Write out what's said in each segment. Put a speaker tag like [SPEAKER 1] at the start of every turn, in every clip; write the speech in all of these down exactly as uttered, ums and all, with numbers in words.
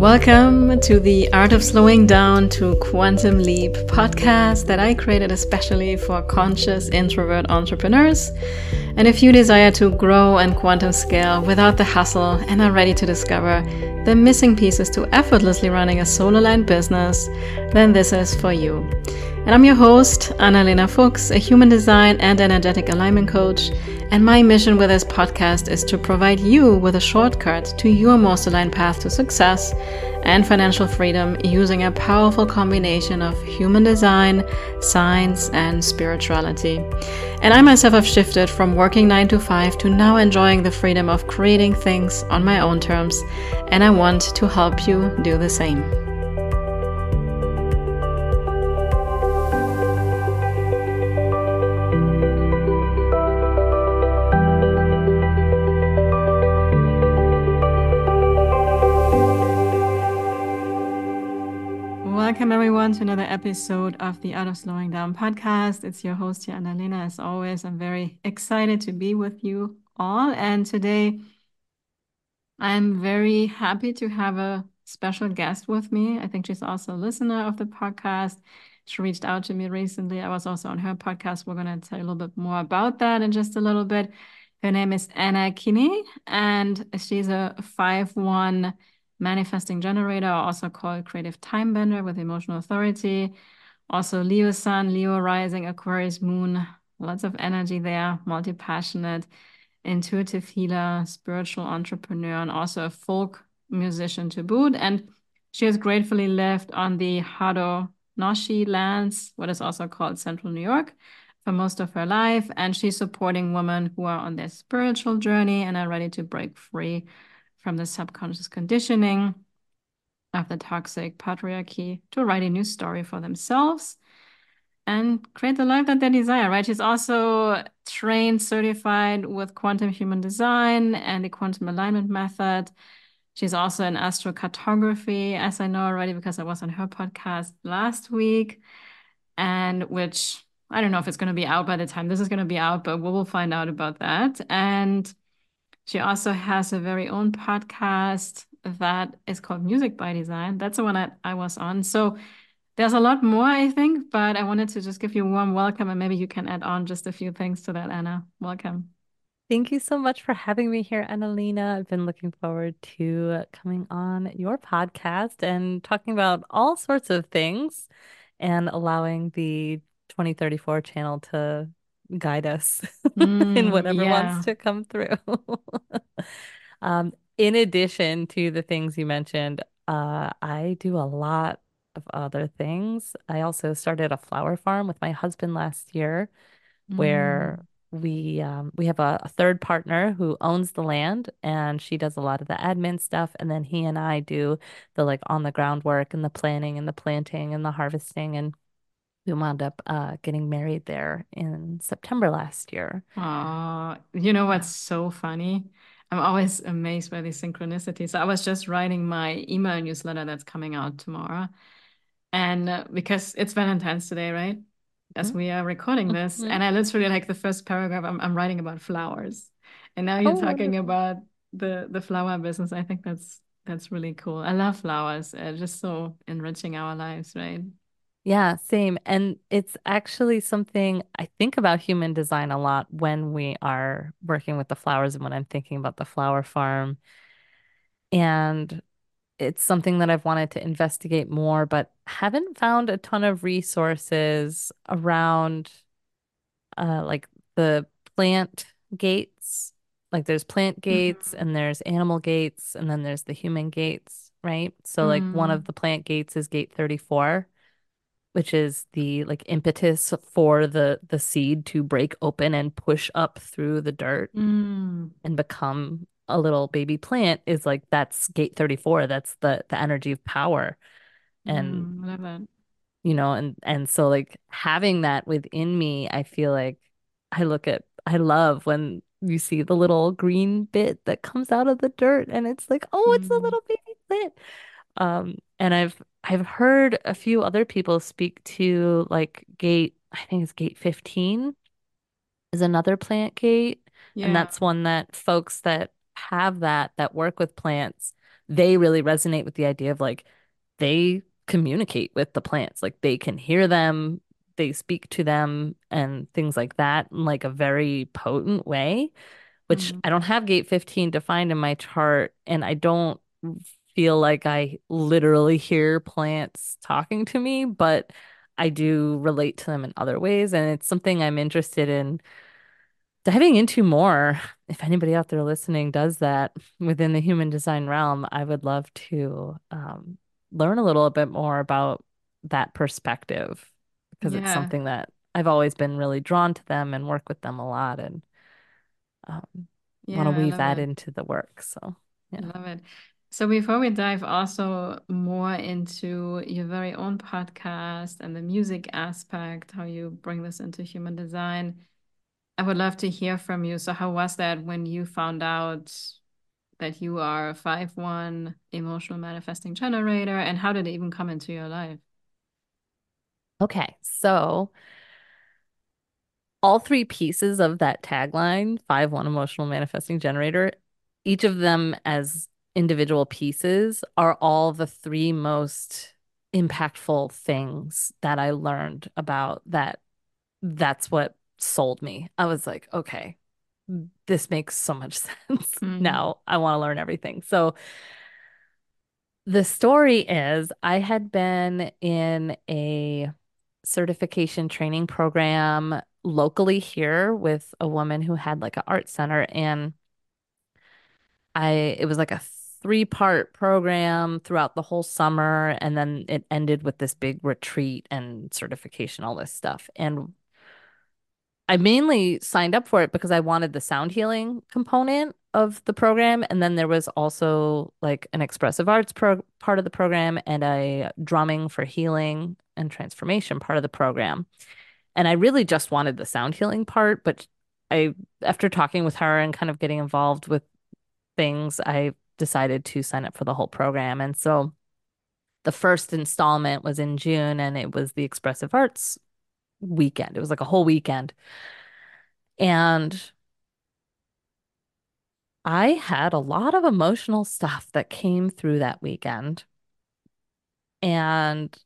[SPEAKER 1] Welcome to the Art of Slowing Down to Quantum Leap podcast that I created especially for conscious introvert entrepreneurs. And if you desire to grow and quantum scale without the hustle and are ready to discover the missing pieces to effortlessly running a soul-aligned business, then this is for you. And I'm your host, Annalena Fuchs, a human design and energetic alignment coach. And my mission with this podcast is to provide you with a shortcut to your most aligned path to success and financial freedom using a powerful combination of human design, science, and spirituality. And I myself have shifted from working nine to five to now enjoying the freedom of creating things on my own terms. And I want to help you do the same. Welcome everyone to another episode of the Art of Slowing Down podcast. It's your host here, Annalena. As always, I'm very excited to be with you all. And today, I'm very happy to have a special guest with me. I think she's also a listener of the podcast. She reached out to me recently. I was also on her podcast. We're going to tell you a little bit more about that in just a little bit. Her name is Anna Kinney, and she's a five one manifesting generator, also called creative time bender with emotional authority. Also Leo sun, Leo rising, Aquarius moon, lots of energy there, multi-passionate, intuitive healer, spiritual entrepreneur, and also a folk musician to boot. And she has gratefully lived on the Haudenosaunee lands, what is also called Central New York, for most of her life. And she's supporting women who are on their spiritual journey and are ready to break free from the subconscious conditioning of the toxic patriarchy to write a new story for themselves and create the life that they desire, right? She's also trained, certified with quantum human design and the quantum alignment method. She's also in astrocartography, as I know already because I was on her podcast last week, and which I don't know if it's going to be out by the time this is going to be out, but we will find out about that. And she also has her very own podcast that is called Music by Design. That's the one that I was on. So there's a lot more, I think, but I wanted to just give you a warm welcome, and maybe you can add on just a few things to that, Anna. Welcome.
[SPEAKER 2] Thank you so much for having me here, Annalena. I've been looking forward to coming on your podcast and talking about all sorts of things and allowing the twenty thirty-four channel to guide us in
[SPEAKER 1] Mm,
[SPEAKER 2] whatever wants
[SPEAKER 1] yeah.
[SPEAKER 2] to come through. Um, in addition to the things you mentioned, uh, I do a lot of other things. I also started a flower farm with my husband last year where
[SPEAKER 1] Mm,
[SPEAKER 2] we um, we have a, a third partner who owns the land and she does a lot of the admin stuff, and then he and I do the like on the ground work and the planning and the planting and the harvesting, and we wound up uh, getting married there in September last year.
[SPEAKER 1] oh, you know what's
[SPEAKER 2] Yeah.
[SPEAKER 1] so funny? I'm always amazed by these synchronicities. So I was just writing my email newsletter that's coming out tomorrow. And uh, because it's Valentine's today, right? As
[SPEAKER 2] Mhm.
[SPEAKER 1] we are recording this.
[SPEAKER 2] Mhm.
[SPEAKER 1] And I literally like the first paragraph, I'm, I'm writing about flowers. And now you're
[SPEAKER 2] Oh,
[SPEAKER 1] talking
[SPEAKER 2] wonderful.
[SPEAKER 1] about the the flower business. I think that's that's really cool. I love flowers. Uh, just so enriching our lives, right?
[SPEAKER 2] Yeah, same. And it's actually something I think about human design a lot when we are working with the flowers and when I'm thinking about the flower farm. And it's something that I've wanted to investigate more, but haven't found a ton of resources around uh like the plant gates. Like there's plant gates
[SPEAKER 1] Mm,
[SPEAKER 2] and there's animal gates and then there's the human gates, right? So like one of
[SPEAKER 1] mm,
[SPEAKER 2] the plant gates is gate thirty-four, which is the like impetus for the the seed to break open and push up through the dirt
[SPEAKER 1] mm,
[SPEAKER 2] and become a little baby plant is like that's gate thirty-four. That's the the energy of power. And
[SPEAKER 1] mm, I love that.
[SPEAKER 2] you know, and and so like having that within me, I feel like I look at I love when you see the little green bit that comes out of the dirt and it's like, oh, it's a
[SPEAKER 1] Mm,
[SPEAKER 2] little baby plant. Um, and I've I've heard a few other people speak to like gate, I think it's gate fifteen is another plant gate. And
[SPEAKER 1] yeah.
[SPEAKER 2] that's one that folks that have that that work with plants they really resonate with the idea of like they communicate with the plants. Like they can hear them, they speak to them and things like that in like a very potent way, which
[SPEAKER 1] Mm.
[SPEAKER 2] I don't have gate fifteen defined in my chart, and I don't feel like I literally hear plants talking to me, but I do relate to them in other ways, and it's something I'm interested in diving into more. If anybody out there listening does that within the human design realm, I would love to um, learn a little bit more about that perspective because it's
[SPEAKER 1] Yeah.
[SPEAKER 2] something that I've always been really drawn to them and work with them a lot and um, want
[SPEAKER 1] Yeah,
[SPEAKER 2] to
[SPEAKER 1] I
[SPEAKER 2] weave
[SPEAKER 1] love
[SPEAKER 2] that
[SPEAKER 1] it.
[SPEAKER 2] into the work. So, yeah.
[SPEAKER 1] Love it. So before we dive also more into your very own podcast and the music aspect, how you bring this into human design, I would love to hear from you. So how was that when you found out that you are a five one emotional manifesting generator, and how did it even come into your life?
[SPEAKER 2] Okay. So, all three pieces of that tagline, five one emotional manifesting generator, each of them as individual pieces are all the three most impactful things that I learned about that. That's what sold me. I was like, okay, this makes so much sense.
[SPEAKER 1] Mm.
[SPEAKER 2] Now I want to learn everything. So the story is I had been in a certification training program locally here with a woman who had like an art center, and I it was like a three part program throughout the whole summer, and then it ended with this big retreat and certification, all this stuff. And I mainly signed up for it because I wanted the sound healing component of the program. And then there was also like an expressive arts pro part of the program and a drumming for healing and transformation part of the program. And I really just wanted the sound healing part, but I, after talking with her and kind of getting involved with things, I decided to sign up for the whole program. And so the first installment was in June and it was the expressive arts weekend. It was like a whole weekend. And I had a lot of emotional stuff that came through that weekend. And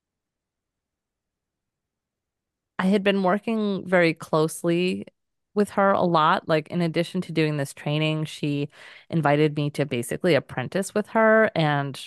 [SPEAKER 2] I had been working very closely with her a lot. Like, in addition to doing this training, she invited me to basically apprentice with her and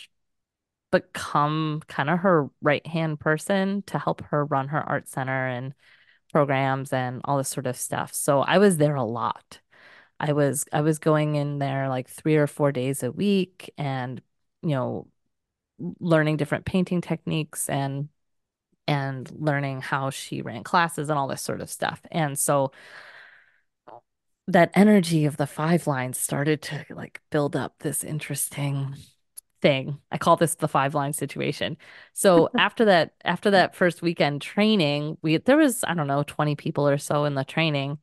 [SPEAKER 2] become kind of her right-hand person to help her run her art center and programs and all this sort of stuff. So I was there a lot. I was I was going in there like three or four days a week and you know learning different painting techniques and and learning how she ran classes and all this sort of stuff. And so that energy of the five lines started to like build up this interesting thing. I call this the five line situation. So after that after that first weekend training, we there was I don't know twenty people or so in the training.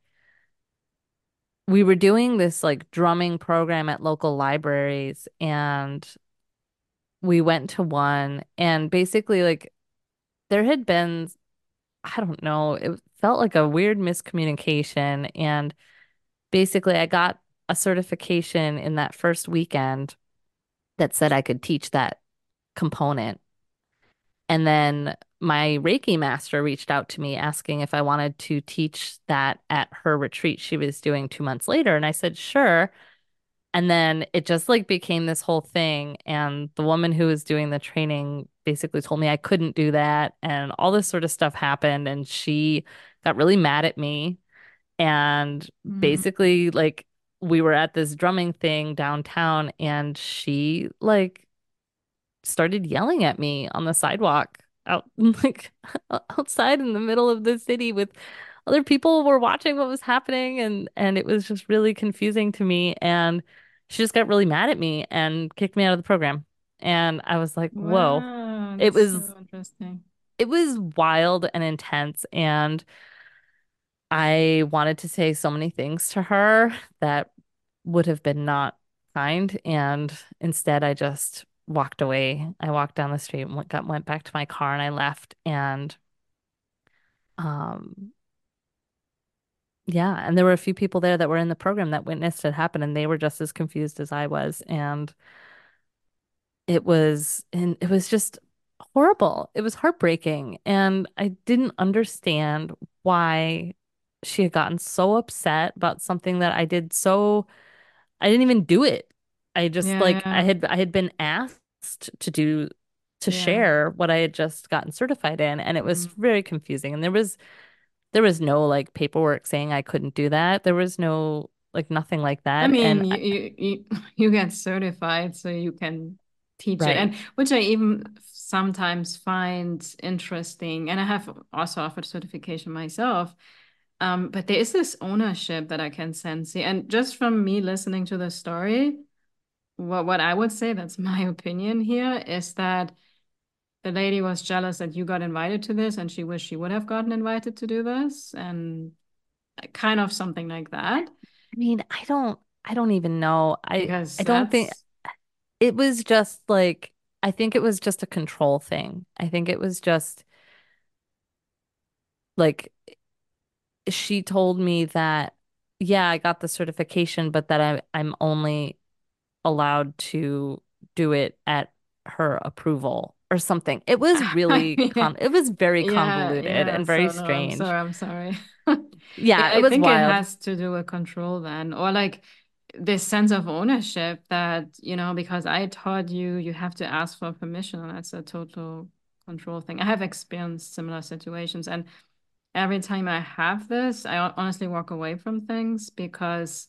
[SPEAKER 2] We were doing this like drumming program at local libraries and we went to one and basically like there had been I don't know, it felt like a weird miscommunication. And basically, I got a certification in that first weekend that said I could teach that component. And then my Reiki master reached out to me asking if I wanted to teach that at her retreat she was doing two months later. And I said, sure. And then it just like became this whole thing. And the woman who was doing the training basically told me I couldn't do that. And all this sort of stuff happened. And she got really mad at me. And
[SPEAKER 1] Mm.
[SPEAKER 2] basically, like, we were at this drumming thing downtown, and she like started yelling at me on the sidewalk out like outside in the middle of the city with other people were watching what was happening and and it was just really confusing to me and she just got really mad at me and kicked me out of the program. And I was like, whoa.
[SPEAKER 1] Wow,
[SPEAKER 2] It
[SPEAKER 1] that's
[SPEAKER 2] was
[SPEAKER 1] so interesting.
[SPEAKER 2] it was wild and intense and I wanted to say so many things to her that would have been not kind, and instead I just walked away. I walked down the street and went, got, went back to my car and I left. And um, yeah, and there were a few people there that were in the program that witnessed it happen, and they were just as confused as I was. And it was and it was just horrible. It was heartbreaking. And I didn't understand why she had gotten so upset about something that I did so I didn't even do it. I just
[SPEAKER 1] Yeah,
[SPEAKER 2] like I
[SPEAKER 1] yeah,
[SPEAKER 2] had I had been asked to do to
[SPEAKER 1] yeah.
[SPEAKER 2] share what I had just gotten certified in, and it was
[SPEAKER 1] Mm.
[SPEAKER 2] very confusing. And there was there was no like paperwork saying I couldn't do that. There was no like nothing like
[SPEAKER 1] I
[SPEAKER 2] that. And
[SPEAKER 1] mean,
[SPEAKER 2] I,
[SPEAKER 1] you, you you you get certified so you can teach it,
[SPEAKER 2] right.
[SPEAKER 1] and which I even sometimes find interesting. And I have also offered certification myself. Um, but there is this ownership that I can sense here. And just from me listening to the story, what what I would say, that's my opinion here, is that the lady was jealous that you got invited to this, and she wished she would have gotten invited to do this, and kind of something like that.
[SPEAKER 2] I mean, I don't I don't even know. I
[SPEAKER 1] Because
[SPEAKER 2] I don't think
[SPEAKER 1] that's
[SPEAKER 2] it was just like I think it was just a control thing. I think it was just like she told me that yeah, I got the certification, but that I I'm only allowed to do it at her approval or something. It was really con it was very
[SPEAKER 1] yeah,
[SPEAKER 2] convoluted
[SPEAKER 1] yeah.
[SPEAKER 2] and very
[SPEAKER 1] So no, I'm
[SPEAKER 2] strange.
[SPEAKER 1] sorry, I'm sorry. Yeah,
[SPEAKER 2] Yeah, it
[SPEAKER 1] I
[SPEAKER 2] was
[SPEAKER 1] think it
[SPEAKER 2] wild.
[SPEAKER 1] has to do with control then, or like this sense of ownership that, you know, because I taught you, you have to ask for permission, and that's a total control thing. I have experienced similar situations, and every time I have this, I hon- honestly walk away from things because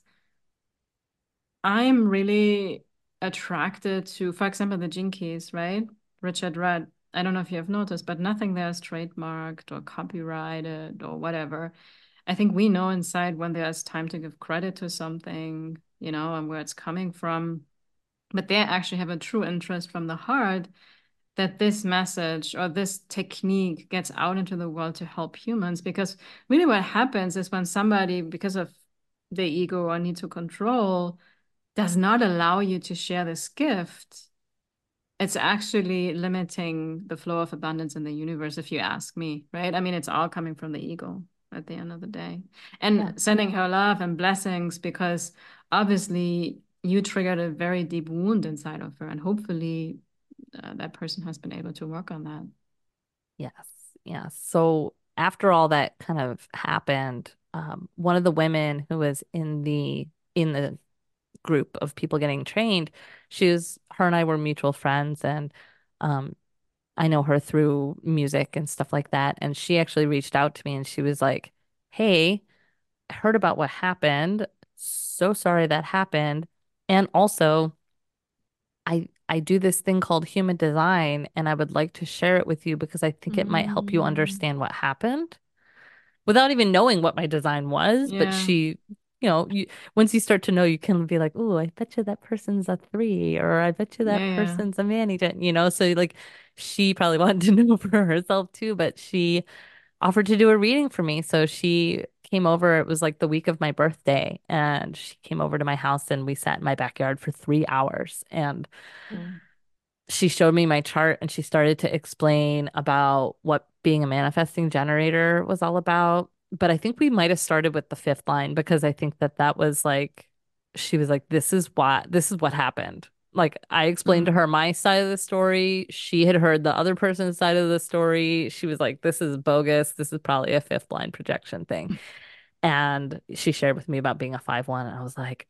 [SPEAKER 1] I'm really attracted to, for example, the Gene Keys, right? Richard Rudd. I don't know if you have noticed, but nothing there is trademarked or copyrighted or whatever. I think we know inside when there's time to give credit to something, you know, and where it's coming from. But they actually have a true interest from the heart that this message or this technique gets out into the world to help humans. Because really, what happens is when somebody, because of the ego or need to control, does not allow you to share this gift, it's actually limiting the flow of abundance in the universe, if you ask me, right? I mean, it's all coming from the ego at the end of the day.
[SPEAKER 2] Yeah.
[SPEAKER 1] And sending her love and blessings because obviously you triggered a very deep wound inside of her. And hopefully uh, that person has been able to work on that.
[SPEAKER 2] Yes. Yes. So after all that kind of happened, um, one of the women who was in the in the group of people getting trained, she was her and I were mutual friends and um I know her through music and stuff like that. And she actually reached out to me and she was like, "Hey, I heard about what happened. So sorry that happened. And also, I I do this thing called human design and I would like to share it with you because I think it might help you
[SPEAKER 1] Mm,
[SPEAKER 2] understand what happened." Without even knowing what my design was, but
[SPEAKER 1] yeah,
[SPEAKER 2] she, you know, you once you start to know, you can be like, "Oh, I bet you that person's a three," or "I bet you that
[SPEAKER 1] yeah, yeah.
[SPEAKER 2] person's a man-eater," you know. So like, she probably wanted to know for herself too, but she offered to do a reading for me. So she came over. It was like the week of my birthday, and she came over to my house, and we sat in my backyard for three hours, and
[SPEAKER 1] Cool.
[SPEAKER 2] she showed me my chart and she started to explain about what being a manifesting generator was all about. But I think we might have started with the fifth line because I think that that was like, she was like, this is what, this is what happened. Like I explained to
[SPEAKER 1] Mm.
[SPEAKER 2] her my side of the story. She had heard the other person's side of the story. She was like, this is bogus. This is probably a fifth line projection thing. And she shared with me about being a five one. And I was like,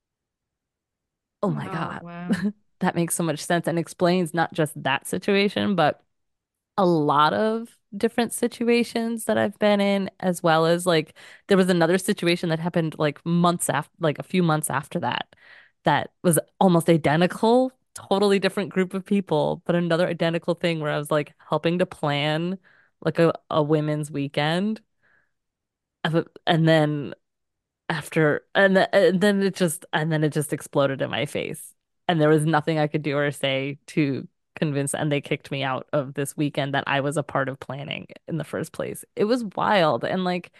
[SPEAKER 2] oh my
[SPEAKER 1] Oh,
[SPEAKER 2] God,
[SPEAKER 1] wow.
[SPEAKER 2] that makes so much sense and explains not just that situation, but a lot of different situations that I've been in, as well as like there was another situation that happened like months after, like a few months after that, that was almost identical, totally different group of people, but another identical thing where I was like helping to plan like a, a women's weekend. of- And then after and, th and then it just and then it just exploded in my face and there was nothing I could do or say to convince and they kicked me out of this weekend that I was a part of planning in the first place. It was wild and like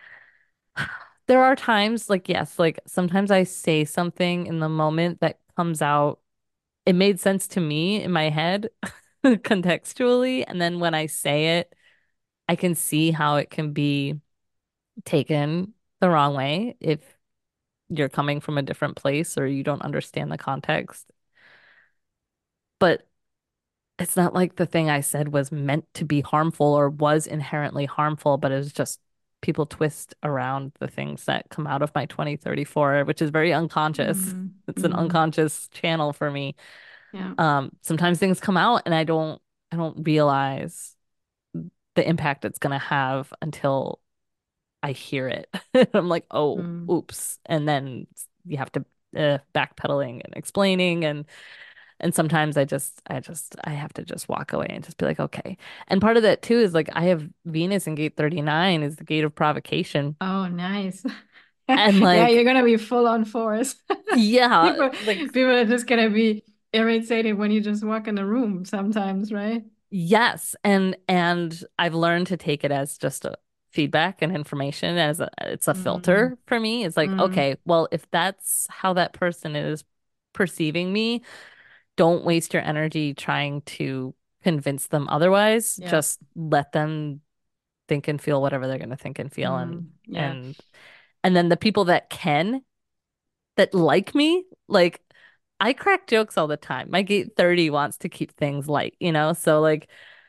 [SPEAKER 2] there are times like yes, like sometimes I say something in the moment that comes out it made sense to me in my head contextually and then when I say it I can see how it can be taken the wrong way if you're coming from a different place or you don't understand the context. but it's not like the thing I said was meant to be harmful or was inherently harmful, but it's just people twist around the things that come out of my twenty thirty-four, which is very unconscious.
[SPEAKER 1] Mm,
[SPEAKER 2] It's an
[SPEAKER 1] mm,
[SPEAKER 2] unconscious channel for me.
[SPEAKER 1] yeah.
[SPEAKER 2] Um, sometimes things come out and I don't I don't realize the impact it's gonna have until I hear it. I'm like, oh,
[SPEAKER 1] Mm,
[SPEAKER 2] oops. And then you have to uh, backpedaling and explaining and and sometimes I just I just I have to just walk away and just be like, okay. And part of that too is like I have Venus in gate thirty-nine is the gate of provocation.
[SPEAKER 1] oh, nice.
[SPEAKER 2] And
[SPEAKER 1] Yeah,
[SPEAKER 2] like,
[SPEAKER 1] you're gonna be full on force.
[SPEAKER 2] yeah,
[SPEAKER 1] People,
[SPEAKER 2] like
[SPEAKER 1] people are just gonna be irritated when you just walk in the room sometimes, right?
[SPEAKER 2] yes. And and I've learned to take it as just a feedback and information as a it's a
[SPEAKER 1] Mm,
[SPEAKER 2] filter for me. It's like,
[SPEAKER 1] mm,
[SPEAKER 2] okay, well, if that's how that person is perceiving me, don't waste your energy trying to convince them otherwise.
[SPEAKER 1] yeah.
[SPEAKER 2] Just let them think and feel whatever they're going to think and feel and
[SPEAKER 1] Mm, yeah.
[SPEAKER 2] and and then the people that can that like me, like I crack jokes all the time. My gate thirty wants to keep things light, you know? So like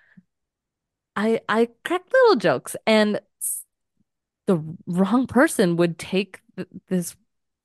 [SPEAKER 2] I I crack little jokes and the wrong person would take th this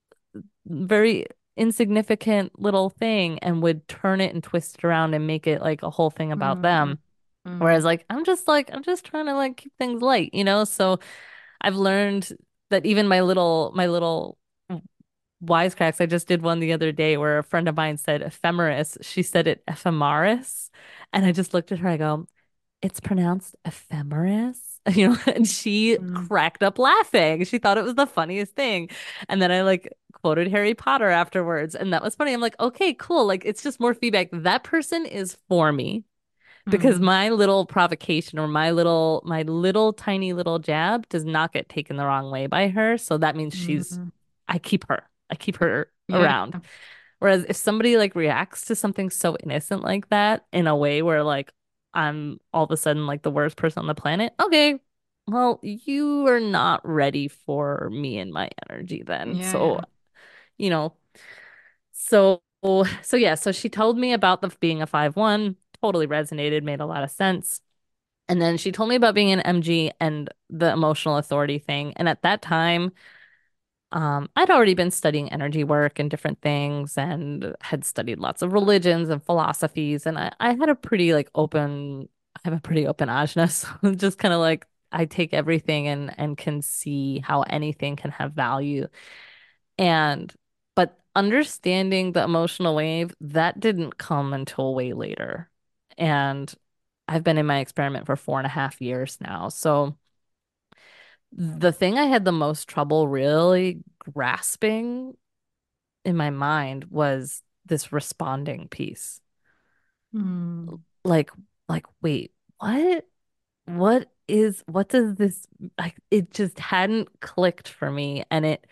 [SPEAKER 2] very insignificant little thing and would turn it and twist it around and make it like a whole thing about
[SPEAKER 1] Mm,
[SPEAKER 2] them. Whereas
[SPEAKER 1] mm,
[SPEAKER 2] like I'm just like I'm just trying to like keep things light, you know? So I've learned that even my little my little wisecracks, I just did one the other day where a friend of mine said ephemeris. She said it ephemeris. And I just looked at her, I go, it's pronounced ephemeris. You know, and she
[SPEAKER 1] mm,
[SPEAKER 2] cracked up laughing. She thought it was the funniest thing. And then I like quoted Harry Potter afterwards. And that was funny. I'm like, okay, cool. Like it's just more feedback. That person is for me because
[SPEAKER 1] mm,
[SPEAKER 2] my little provocation or my little my little tiny little jab does not get taken the wrong way by her. So that means she's
[SPEAKER 1] mm.
[SPEAKER 2] I keep her. I keep her
[SPEAKER 1] Yeah.
[SPEAKER 2] around. Whereas if somebody like reacts to something so innocent like that in a way where like I'm all of a sudden like the worst person on the planet, okay, well, you are not ready for me and my energy then.
[SPEAKER 1] Yeah,
[SPEAKER 2] So,
[SPEAKER 1] yeah.
[SPEAKER 2] you know, so so yeah, so she told me about the being a five one, totally resonated, made a lot of sense. And then she told me about being an M G and the emotional authority thing. And at that time, um, I'd already been studying energy work and different things and had studied lots of religions and philosophies. And I, I had a pretty like open, I have a pretty open ajna. So just kind of like I take everything and and can see how anything can have value. And but understanding the emotional wave, that didn't come until way later. And I've been in my experiment for four and a half years now. So the thing I had the most trouble really grasping in my mind was this responding piece.
[SPEAKER 1] Mm,
[SPEAKER 2] Like, like, wait, what? What is, what does this, like, it just hadn't clicked for me. And it,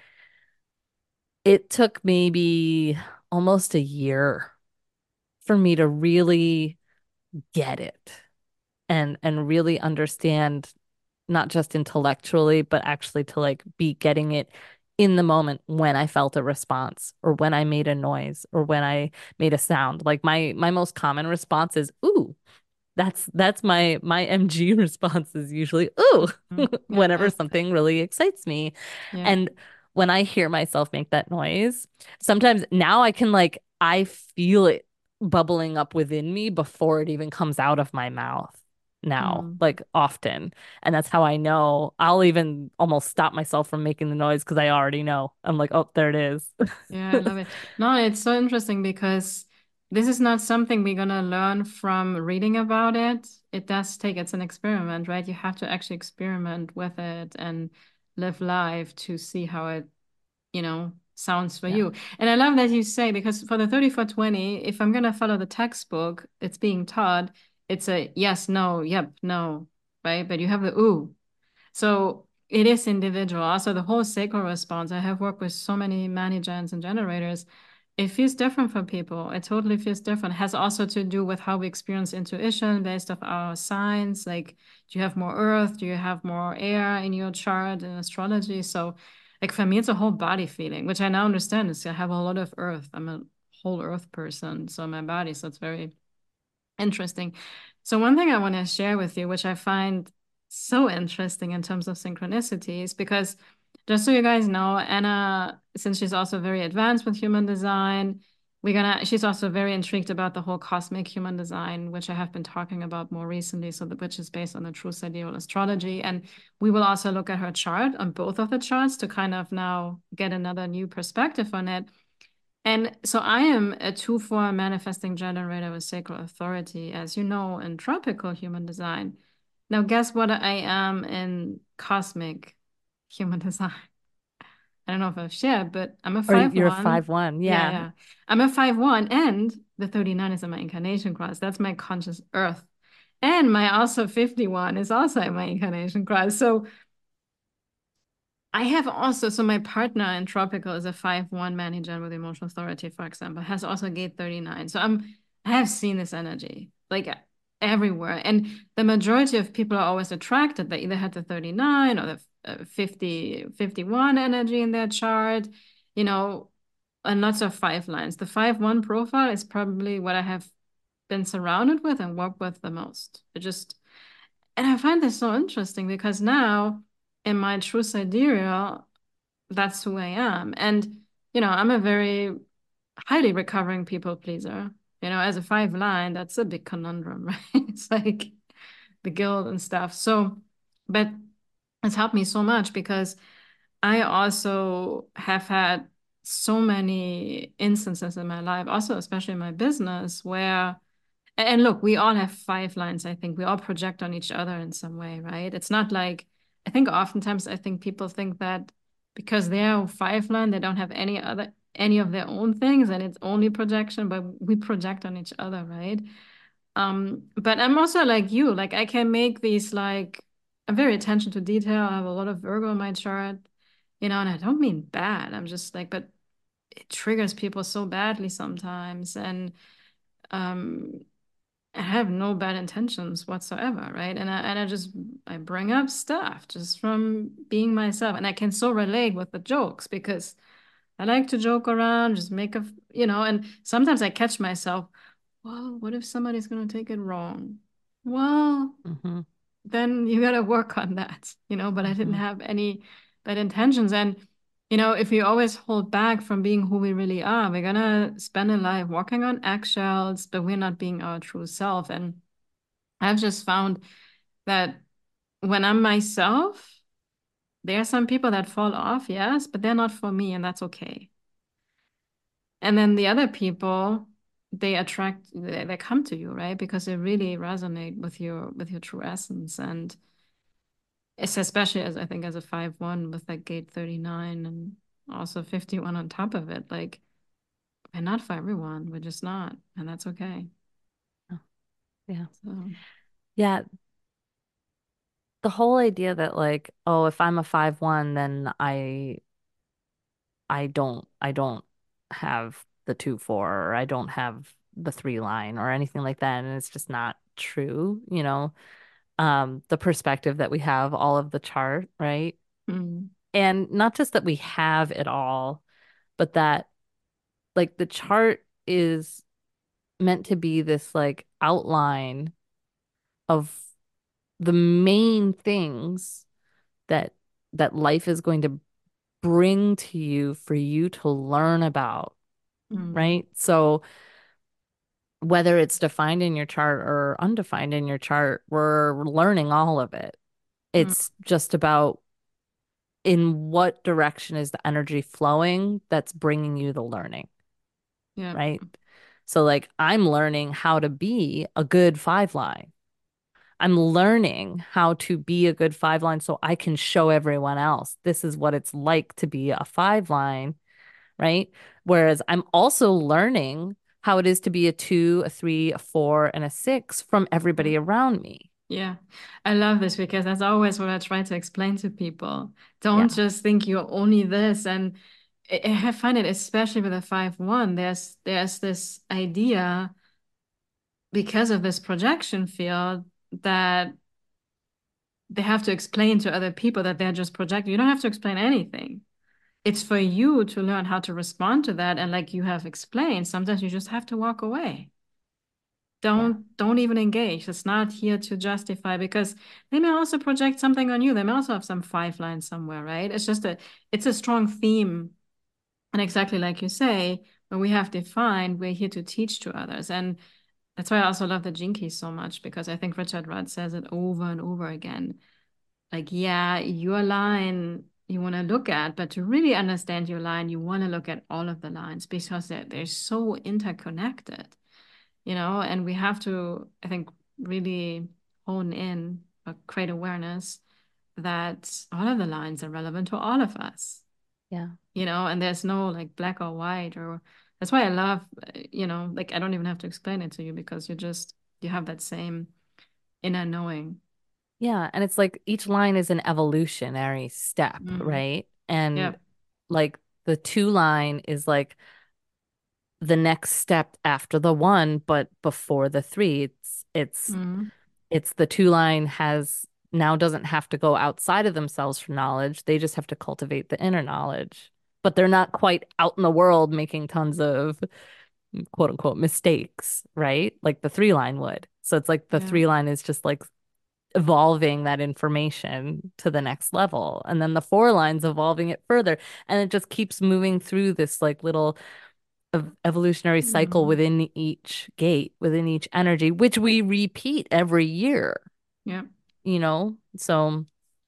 [SPEAKER 2] it took maybe almost a year for me to really get it and, and really understand not just intellectually, but actually to like be getting it in the moment when I felt a response or when I made a noise or when I made a sound. Like my my most common response is ooh. That's that's my my M G response is usually ooh
[SPEAKER 1] mm.
[SPEAKER 2] whenever
[SPEAKER 1] Yeah,
[SPEAKER 2] something really excites me.
[SPEAKER 1] yeah,
[SPEAKER 2] And when I hear myself make that noise, sometimes now I can like I feel it bubbling up within me before it even comes out of my mouth now,
[SPEAKER 1] mm.
[SPEAKER 2] like often. And that's how I know I'll even almost stop myself from making the noise because I already know. I'm like, oh, there it is.
[SPEAKER 1] Yeah, I love it. No, it's so interesting because this is not something we're gonna learn from reading about it. It does take, it's an experiment, right? You have to actually experiment with it and live life to see how it, you know, sounds for
[SPEAKER 2] Yeah.
[SPEAKER 1] you. And I love that you say, because for the thirty for twenty, if I'm gonna follow the textbook, it's being taught, it's a yes, no, yep, no, right? But you have the ooh. So it is individual. Also, the whole sacral response, I have worked with so many managers and generators. It feels different for people. It totally feels different. It has also to do with how we experience intuition based off our signs. Like, do you have more earth? Do you have more air in your chart in astrology? So, like for me, it's a whole body feeling, which I now understand is I have a lot of earth. I'm a whole earth person. So my body, so it's very Interesting. So one thing I want to share with you, which I find so interesting in terms of synchronicities, because just so you guys know, Anna, since she's also very advanced with human design, we're gonna, she's also very intrigued about the whole cosmic human design, which I have been talking about more recently, so that which is based on the true sidereal astrology. And we will also look at her chart on both of the charts to kind of now get another new perspective on it. And so I am a two four manifesting generator with sacral authority, as you know, in tropical human design. Now, guess what I am in cosmic human design? I don't know if I've shared, but I'm a
[SPEAKER 2] Or
[SPEAKER 1] five
[SPEAKER 2] you're a
[SPEAKER 1] one.
[SPEAKER 2] five one.
[SPEAKER 1] Yeah,
[SPEAKER 2] Yeah.
[SPEAKER 1] yeah. I'm a five one, and the thirty-nine is in my incarnation cross. That's my conscious earth. And my also fifty-one is also in my incarnation cross. So I have also, so my partner in Tropical is a five one manager with emotional authority, for example, has also gate thirty-nine. So I'm, I have seen this energy like everywhere. And the majority of people are always attracted. They either had the thirty-nine or the uh, fifty, fifty-one energy in their chart, you know, and lots of five lines. The five one profile is probably what I have been surrounded with and worked with the most. It just, and I find this so interesting because now in my true sidereal, that's who I am. And, you know, I'm a very highly recovering people pleaser. You know, as a five line, that's a big conundrum, right? It's like the guilt and stuff. So, but it's helped me so much because I also have had so many instances in my life, also especially in my business, where and look, we all have five lines. I think we all project on each other in some way, right? It's not like, I think oftentimes I think people think that because they're five line, they don't have any other, any of their own things and it's only projection, but we project on each other, right? Um, but I'm also like you, like I can make these like, I'm very attention to detail. I have a lot of Virgo in my chart, you know, and I don't mean bad. I'm just like, but it triggers people so badly sometimes. And, um, I have no bad intentions whatsoever, right? And I and I just I bring up stuff just from being myself, and I can so relate with the jokes because I like to joke around, just make a, you know, and sometimes I catch myself, well, what if somebody's gonna take it wrong? Well,
[SPEAKER 2] Hmm.
[SPEAKER 1] then you gotta work on that, you know, but I didn't
[SPEAKER 2] Hmm.
[SPEAKER 1] have any bad intentions. And, you know, if we always hold back from being who we really are, we're gonna spend a life walking on eggshells, but we're not being our true self. And I've just found that when I'm myself, there are some people that fall off, yes, but they're not for me, and that's okay. And then the other people, they attract, they, they come to you, right? Because they really resonate with your with your true essence. And it's especially as I think as a five one with that gate thirty-nine and also fifty-one on top of it, like we're not for everyone. We're just not, and that's okay.
[SPEAKER 2] Yeah.
[SPEAKER 1] So,
[SPEAKER 2] Yeah. The whole idea that like, oh, if I'm a five one, then I I don't I don't have the two four or I don't have the three line or anything like that. And it's just not true, you know. Um, the perspective that we have all of the chart, right?
[SPEAKER 1] mm,
[SPEAKER 2] And not just that we have it all, but that like the chart is meant to be this like outline of the main things that that life is going to bring to you for you to learn about,
[SPEAKER 1] mm,
[SPEAKER 2] right? So whether it's defined in your chart or undefined in your chart, we're learning all of it.
[SPEAKER 1] mm,
[SPEAKER 2] It's just about in what direction is the energy flowing that's bringing you the learning,
[SPEAKER 1] yeah,
[SPEAKER 2] right? So, like, I'm learning how to be a good five line. I'm learning how to be a good five line so I can show everyone else this is what it's like to be a five line, right? Whereas I'm also learning how it is to be a two, a three, a four, and a six from
[SPEAKER 1] yeah.
[SPEAKER 2] everybody around me.
[SPEAKER 1] Yeah, I love this because that's always what I try to explain to people. Don't
[SPEAKER 2] Yeah.
[SPEAKER 1] just think you're only this. And I I find it, especially with a five one, there's there's this idea because of this projection field that they have to explain to other people that they're just projecting. You don't have to explain anything. It's for you to learn how to respond to that. And like you have explained, sometimes you just have to walk away.
[SPEAKER 2] Yeah.
[SPEAKER 1] don't don't even engage. It's not here to justify because they may also project something on you. They may also have some five lines somewhere, right? It's just a it's a strong theme. And exactly like you say, when we have defined, we're here to teach to others. And that's why I also love the Gene Keys so much because I think Richard Rudd says it over and over again. Like, yeah, your line you want to look at, but to really understand your line, you want to look at all of the lines because they're, they're so interconnected, you know, and we have to, I think, really hone in or create awareness that all of the lines are relevant to all of us,
[SPEAKER 2] Yeah.
[SPEAKER 1] you know, and there's no like black or white or that's why I love, uh, you know, like I don't even have to explain it to you because you just you have that same inner knowing.
[SPEAKER 2] Yeah, and it's like each line is an evolutionary step,
[SPEAKER 1] Mm.
[SPEAKER 2] right? And
[SPEAKER 1] Yep.
[SPEAKER 2] like the two line is like the next step after the one, but before the three. It's it's
[SPEAKER 1] Mm.
[SPEAKER 2] it's the two line has now doesn't have to go outside of themselves for knowledge. They just have to cultivate the inner knowledge. But they're not quite out in the world making tons of quote unquote mistakes, right? Like the three line would. So it's like the
[SPEAKER 1] Yeah.
[SPEAKER 2] three line is just like evolving that information to the next level. And then the four lines evolving it further. And it just keeps moving through this like little ev- evolutionary cycle
[SPEAKER 1] Mm.
[SPEAKER 2] within each gate, within each energy, which we repeat every year,
[SPEAKER 1] Yep.
[SPEAKER 2] you know? So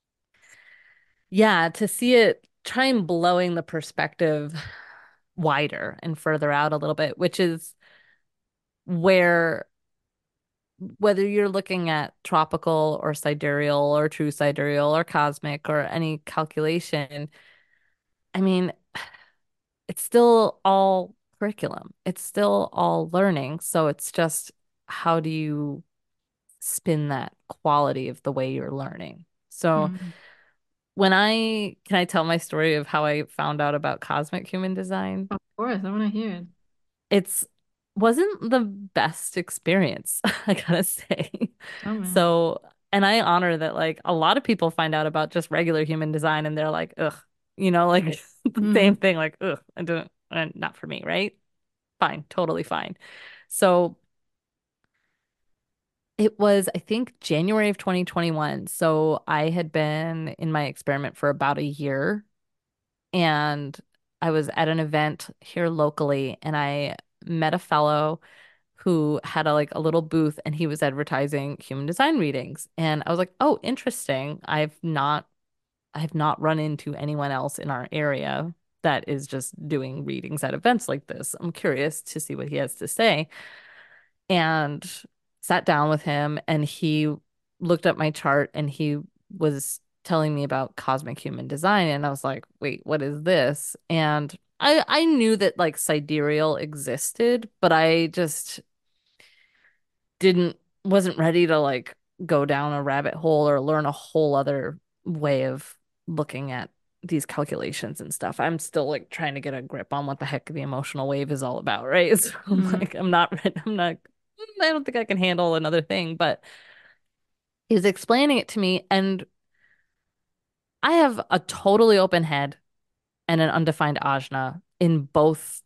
[SPEAKER 2] yeah, to see it, try and blowing the perspective wider and further out a little bit, which is where whether you're looking at tropical or sidereal or true sidereal or cosmic or any calculation, I mean, it's still all curriculum. It's still all learning. So it's just how do you spin that quality of the way you're learning? So
[SPEAKER 1] Mm.
[SPEAKER 2] when I can I tell my story of how I found out about cosmic human design?
[SPEAKER 1] Of course, I want to hear it.
[SPEAKER 2] It's wasn't the best experience, I gotta say.
[SPEAKER 1] Tell me.
[SPEAKER 2] So, and I honor that like a lot of people find out about just regular human design and they're like, ugh, you know, like the same
[SPEAKER 1] Mm.
[SPEAKER 2] thing, like, ugh, I don't, uh, not for me, right? Fine, totally fine. So it was, I think, January of twenty twenty-one. So I had been in my experiment for about a year and I was at an event here locally and I met a fellow who had a like a little booth and he was advertising human design readings. And I was like, "Oh, interesting. I've not I've not run into anyone else in our area that is just doing readings at events like this. I'm curious to see what he has to say." And sat down with him and he looked at my chart and he was telling me about cosmic human design and I was like, "Wait, what is this?" And I I knew that like sidereal existed, but I just didn't wasn't ready to like go down a rabbit hole or learn a whole other way of looking at these calculations and stuff. I'm still like trying to get a grip on what the heck the emotional wave is all about, right? So I'm
[SPEAKER 1] Mm.
[SPEAKER 2] like, I'm not ready. I'm not, I don't think I can handle another thing, but he was explaining it to me and I have a totally open head and an undefined ajna in both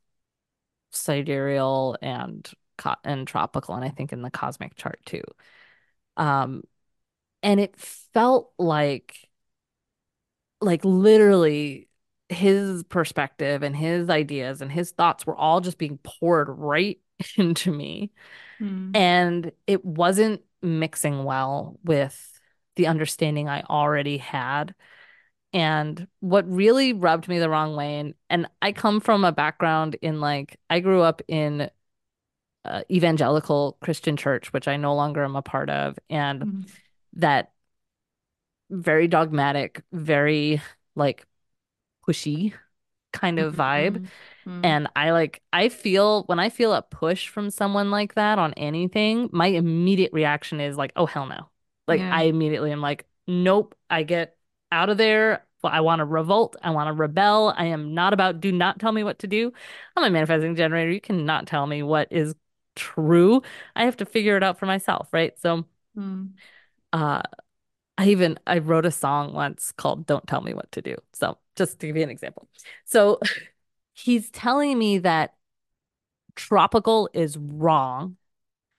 [SPEAKER 2] sidereal and co and tropical, and I think in the cosmic chart too. Um, and it felt like like literally his perspective and his ideas and his thoughts were all just being poured right into me
[SPEAKER 1] Mm.
[SPEAKER 2] and it wasn't mixing well with the understanding I already had. And what really rubbed me the wrong way, and and I come from a background in like I grew up in uh, evangelical Christian church, which I no longer am a part of, and
[SPEAKER 1] Mm.
[SPEAKER 2] that very dogmatic, very like pushy kind of vibe.
[SPEAKER 1] Mm. Mm.
[SPEAKER 2] And I like, I feel when I feel a push from someone like that on anything, my immediate reaction is like, oh, hell no. Like,
[SPEAKER 1] Yeah.
[SPEAKER 2] I immediately am like, nope, I get out of there. Well, I want to revolt. I want to rebel. I am not about, do not tell me what to do. I'm a manifesting generator. You cannot tell me what is true. I have to figure it out for myself, right? So,
[SPEAKER 1] Mm.
[SPEAKER 2] uh, I even I wrote a song once called Don't Tell Me What to Do. So, just to give you an example. So, he's telling me that tropical is wrong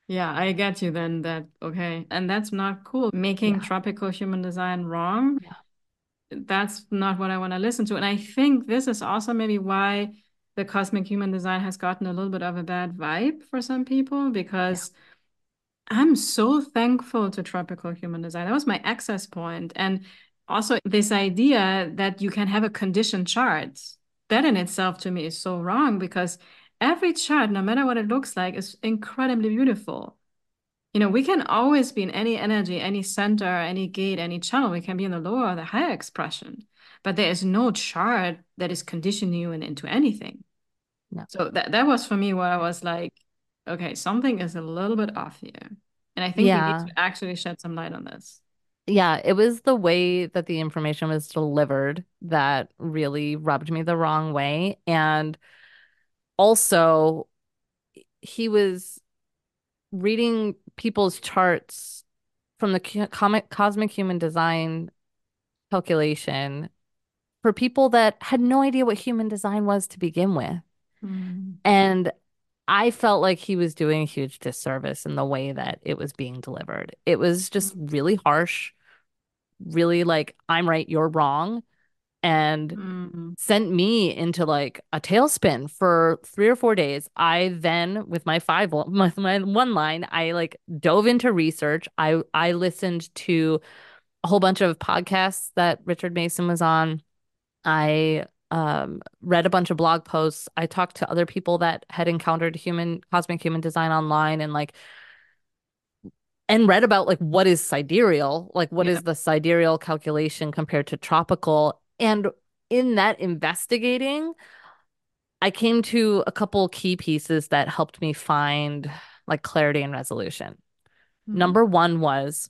[SPEAKER 1] Yeah, I get you then that okay. And that's not cool. Making
[SPEAKER 2] Yeah.
[SPEAKER 1] tropical human design wrong,
[SPEAKER 2] Yeah.
[SPEAKER 1] that's not what I want to listen to. And I think this is also maybe why the cosmic human design has gotten a little bit of a bad vibe for some people
[SPEAKER 2] Yeah.
[SPEAKER 1] because I'm so thankful to tropical human design. That was my access point. And also this idea that you can have a conditioned chart, that in itself to me is so wrong because every chart, no matter what it looks like, is incredibly beautiful. You know, we can always be in any energy, any center, any gate, any channel. We can be in the lower or the higher expression. But there is no chart that is conditioning you in, into anything.
[SPEAKER 2] No.
[SPEAKER 1] So that that was for me where I was like, okay, something is a little bit off here. And I think we need
[SPEAKER 2] Yeah.
[SPEAKER 1] to actually shed some light on this.
[SPEAKER 2] Yeah, it was the way that the information was delivered that really rubbed me the wrong way. And also, he was reading people's charts from the co- comic cosmic human design calculation for people that had no idea what human design was to begin with.
[SPEAKER 1] Mm,
[SPEAKER 2] And I felt like he was doing a huge disservice in the way that it was being delivered. It was just
[SPEAKER 1] mm,
[SPEAKER 2] really harsh, really like, I'm right, you're wrong, and
[SPEAKER 1] mm,
[SPEAKER 2] sent me into like a tailspin for three or four days. I then, with my five, with my one line, I like dove into research. I I listened to a whole bunch of podcasts that Richard Mason was on. I um, read a bunch of blog posts. I talked to other people that had encountered human cosmic human design online and like and read about like what is sidereal, like what
[SPEAKER 1] yeah.
[SPEAKER 2] is the sidereal calculation compared to tropical. And in that investigating, I came to a couple key pieces that helped me find like clarity and resolution.
[SPEAKER 1] Mm,
[SPEAKER 2] Number one was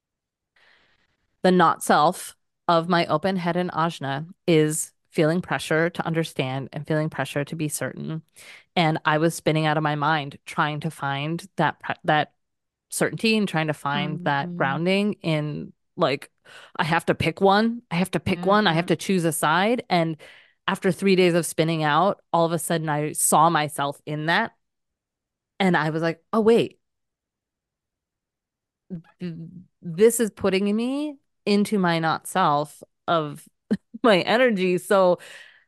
[SPEAKER 2] the not self of my open head and ajna is feeling pressure to understand and feeling pressure to be certain. And I was spinning out of my mind trying to find that that certainty and trying to find
[SPEAKER 1] mm,
[SPEAKER 2] that
[SPEAKER 1] mm,
[SPEAKER 2] grounding in like I have to pick one. I have to pick
[SPEAKER 1] yeah,
[SPEAKER 2] one. I have
[SPEAKER 1] yeah,
[SPEAKER 2] to choose a side. And after three days of spinning out, all of a sudden I saw myself in that. And I was like, oh, wait, this is putting me into my not self of my energy. So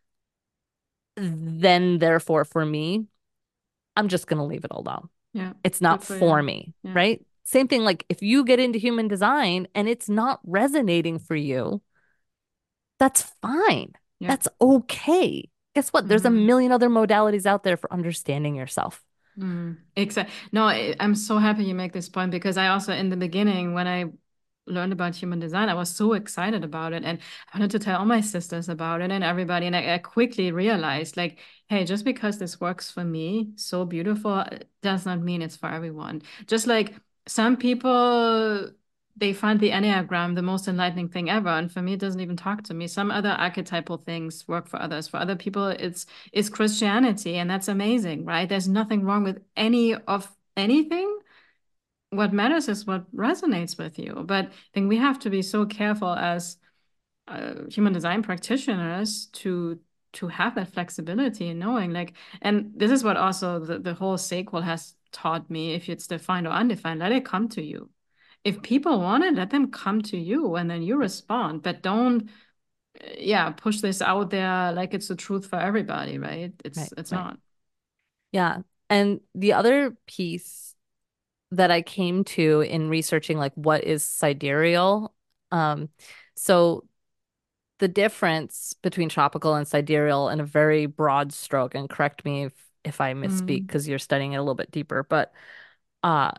[SPEAKER 2] then, therefore, for me, I'm just going to leave it alone.
[SPEAKER 1] yeah.
[SPEAKER 2] It's not
[SPEAKER 1] Good for
[SPEAKER 2] for
[SPEAKER 1] you.
[SPEAKER 2] me,
[SPEAKER 1] Yeah.
[SPEAKER 2] right? Same thing, like if you get into human design and it's not resonating for you, that's fine.
[SPEAKER 1] Yeah.
[SPEAKER 2] That's okay. Guess what? There's a
[SPEAKER 1] Mm-hmm.
[SPEAKER 2] million other modalities out there for understanding yourself.
[SPEAKER 1] Mm, exactly. No, I, I'm so happy you make this point because I also, in the beginning, when I learned about human design, I was so excited about it and I wanted to tell all my sisters about it and everybody. And I, I quickly realized, like, hey, just because this works for me, so beautiful, it does not mean it's for everyone. Just like some people, they find the Enneagram the most enlightening thing ever. And for me, it doesn't even talk to me. Some other archetypal things work for others. For other people, it's is Christianity, and that's amazing, right? There's nothing wrong with any of anything. What matters is what resonates with you. But I think we have to be so careful as uh, human design practitioners to to have that flexibility in knowing, like, and this is what also the, the whole sequel has taught me. If it's defined or undefined, let it come to you. If people want it, let them come to you, and then you respond. But don't, yeah, push this out there like it's the truth for everybody, right? It's
[SPEAKER 2] Right,
[SPEAKER 1] it's
[SPEAKER 2] right.
[SPEAKER 1] not.
[SPEAKER 2] Yeah. And the other piece that I came to in researching like what is sidereal, um, so the difference between tropical and sidereal in a very broad stroke, and correct me if if I misspeak
[SPEAKER 1] Mm,
[SPEAKER 2] because you're studying it a little bit deeper, but uh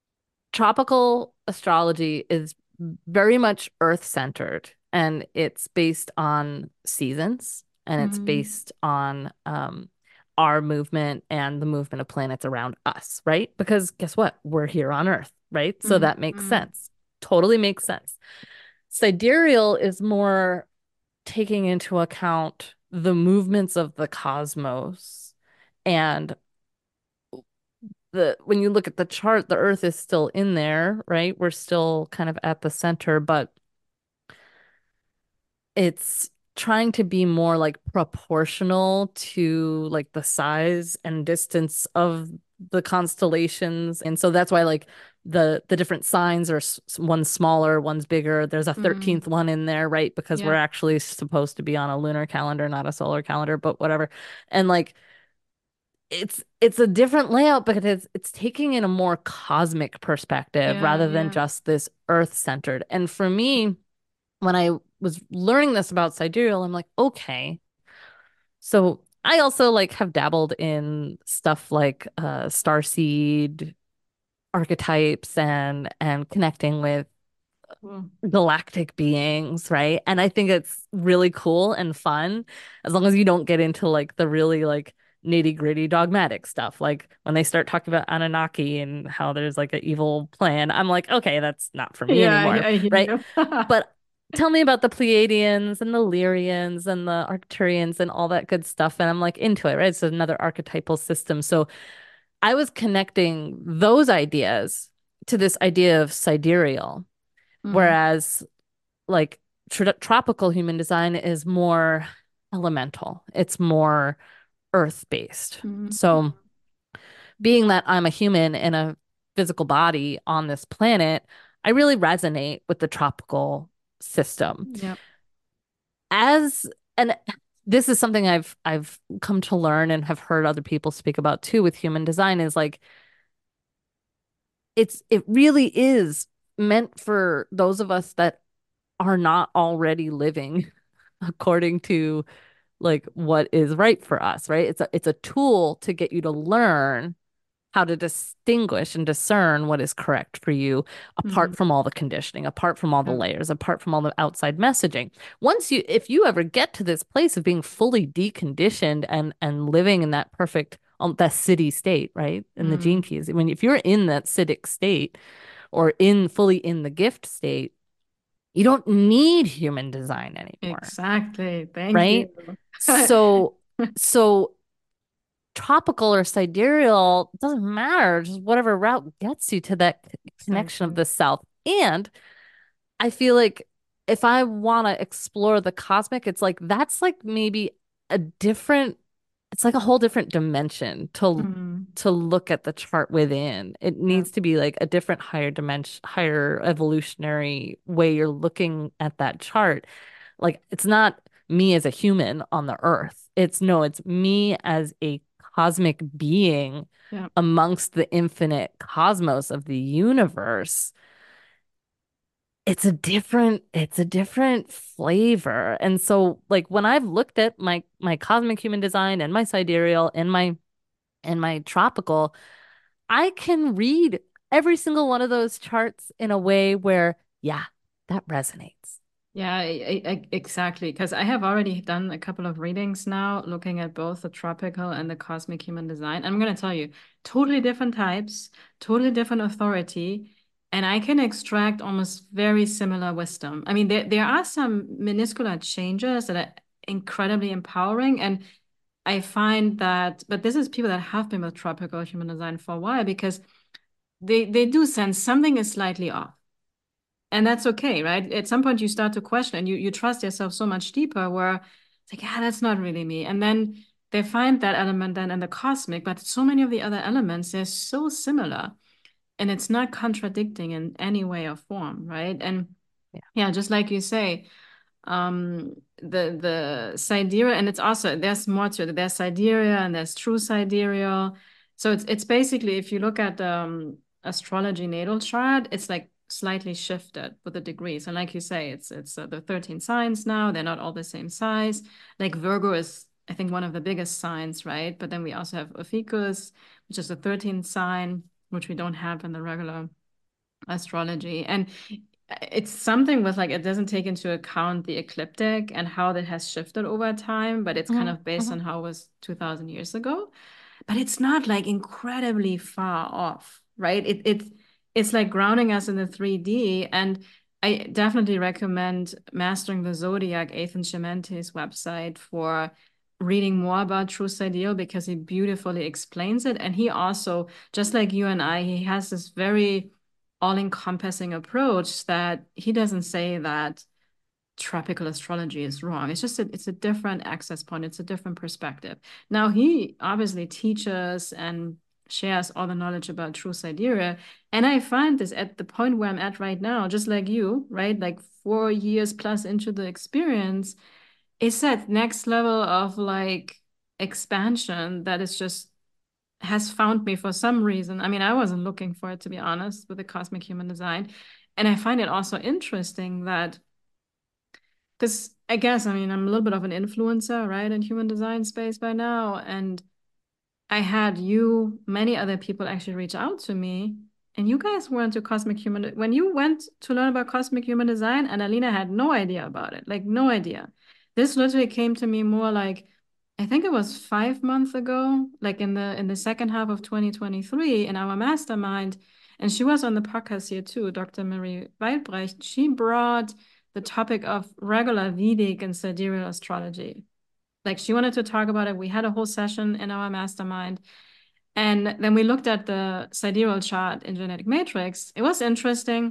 [SPEAKER 2] tropical astrology is very much earth-centered and it's based on seasons and it's
[SPEAKER 1] mm,
[SPEAKER 2] based on um our movement and the movement of planets around us, right? Because guess what? We're here on Earth, right? So
[SPEAKER 1] mm,
[SPEAKER 2] that makes
[SPEAKER 1] mm,
[SPEAKER 2] sense. Totally makes sense. Sidereal is more taking into account the movements of the cosmos and the when you look at the chart, the Earth is still in there, right? We're still kind of at the center, but it's trying to be more like proportional to like the size and distance of the constellations. And so that's why like the the different signs are s- one's smaller, one's bigger. There's a
[SPEAKER 1] Mm,
[SPEAKER 2] thirteenth one in there, right? Because we're
[SPEAKER 1] yeah.
[SPEAKER 2] actually supposed to be on a lunar calendar, not a solar calendar, but whatever. And like it's it's a different layout because it's it's taking in a more cosmic perspective
[SPEAKER 1] Yeah,
[SPEAKER 2] rather than
[SPEAKER 1] yeah.
[SPEAKER 2] just this earth-centered. And for me, when I was learning this about sidereal, I'm like, okay. So I also like have dabbled in stuff like uh starseed archetypes and and connecting with
[SPEAKER 1] Cool.
[SPEAKER 2] galactic beings, right? And I think it's really cool and fun as long as you don't get into like the really like nitty-gritty dogmatic stuff. Like when they start talking about Anunnaki and how there's like an evil plan, I'm like, okay, that's not for me
[SPEAKER 1] Yeah, I,
[SPEAKER 2] anymore,
[SPEAKER 1] I hear
[SPEAKER 2] right?
[SPEAKER 1] you.
[SPEAKER 2] But tell me about the Pleiadians and the Lyrians and the Arcturians and all that good stuff. And I'm like into it, right? It's another archetypal system. So I was connecting those ideas to this idea of sidereal.
[SPEAKER 1] Mm,
[SPEAKER 2] Whereas like tr tropical human design is more elemental. It's more earth-based.
[SPEAKER 1] mm,
[SPEAKER 2] So being that I'm a human in a physical body on this planet, I really resonate with the tropical system.
[SPEAKER 1] yeah.
[SPEAKER 2] As and this is something I've I've come to learn and have heard other people speak about too with human design is like it's it really is meant for those of us that are not already living according to like what is right for us, right? It's a it's a tool to get you to learn how to distinguish and discern what is correct for you
[SPEAKER 1] Mm,
[SPEAKER 2] apart from all the conditioning, apart from all the
[SPEAKER 1] yeah.
[SPEAKER 2] layers, apart from all the outside messaging. Once you if you ever get to this place of being fully deconditioned and and living in that perfect um, that city state, right? In the gene
[SPEAKER 1] Mm,
[SPEAKER 2] keys. When if you're in that Siddhic state or in fully in the gift state, you don't need human design anymore,
[SPEAKER 1] exactly. Thank you.
[SPEAKER 2] right? So, so tropical or sidereal doesn't matter. Just whatever route gets you to that connection of
[SPEAKER 1] Exactly.
[SPEAKER 2] the South. And I feel like if I want to explore the cosmic, it's like that's like maybe a different, it's like a whole different dimension to
[SPEAKER 1] Mm,
[SPEAKER 2] to look at the chart within. It
[SPEAKER 1] yeah.
[SPEAKER 2] needs to be like a different higher dimension, higher evolutionary way you're looking at that chart. Like it's not me as a human on the earth. It's no, it's me as a cosmic being
[SPEAKER 1] Yeah.
[SPEAKER 2] amongst the infinite cosmos of the universe. It's a different, it's a different flavor. And so like when I've looked at my my cosmic human design and my sidereal and my and my tropical, I can read every single one of those charts in a way where, yeah, that resonates.
[SPEAKER 1] Yeah, I, I, I- exactly. Because I have already done a couple of readings now, looking at both the tropical and the cosmic human design. I'm going to tell you, totally different types, totally different authority, and I can extract almost very similar wisdom. I mean, there, there are some minuscule changes that are incredibly empowering. And I find that, but this is people that have been with tropical human design for a while because they, they do sense something is slightly off. And that's okay, right? At some point you start to question and you you trust yourself so much deeper where it's like, yeah, that's not really me. And then they find that element then in the cosmic, but so many of the other elements, they're so similar and it's not contradicting in any way or form, right? And
[SPEAKER 2] Yeah.
[SPEAKER 1] yeah, just like you say, um the the sidereal, and it's also there's more to it. There's sidereal and there's true sidereal. So it's it's basically if you look at um astrology natal chart, it's like slightly shifted with the degrees. And like you say, it's it's uh, the thirteen signs now. They're not all the same size. Like Virgo is, I think, one of the biggest signs, right? But then we also have Ophiuchus, which is the thirteenth sign, which we don't have in the regular astrology. And it's something with like it doesn't take into account the ecliptic and how that has shifted over time, but it's kind
[SPEAKER 2] Mhm,
[SPEAKER 1] of based
[SPEAKER 2] mhm.
[SPEAKER 1] on how it was two thousand years ago. But it's not like incredibly far off, right? It it it's like grounding us in the three D. And I definitely recommend Mastering the Zodiac, Ethan Chimente's website, for reading more about True Sidereal because he beautifully explains it. And he also, just like you and I, he has this very all-encompassing approach that he doesn't say that tropical astrology is wrong. It's just a, it's a different access point. It's a different perspective. Now he obviously teaches and shares all the knowledge about true sidereal. And I find this at the point where I'm at right now, just like you, right? Like four years plus into the experience, it's that next level of like expansion that is just has found me for some reason. I mean, I wasn't looking for it, to be honest, with the cosmic human design. And I find it also interesting that, because I guess, I mean, I'm a little bit of an influencer, right, in human design space by now. And I had you, many other people actually reach out to me, and you guys were into cosmic human. When you went to learn about cosmic human design, Annalena had no idea about it, like no idea. This literally came to me more like, I think it was five months ago, like in the in the second half of twenty twenty-three in our mastermind. And she was on the podcast here too, Doctor Marie Weidbrecht. She brought the topic of regular Vedic and sidereal astrology. Like she wanted to talk about it. We had a whole session in our mastermind. And then we looked at the sidereal chart in Genetic Matrix. It was interesting,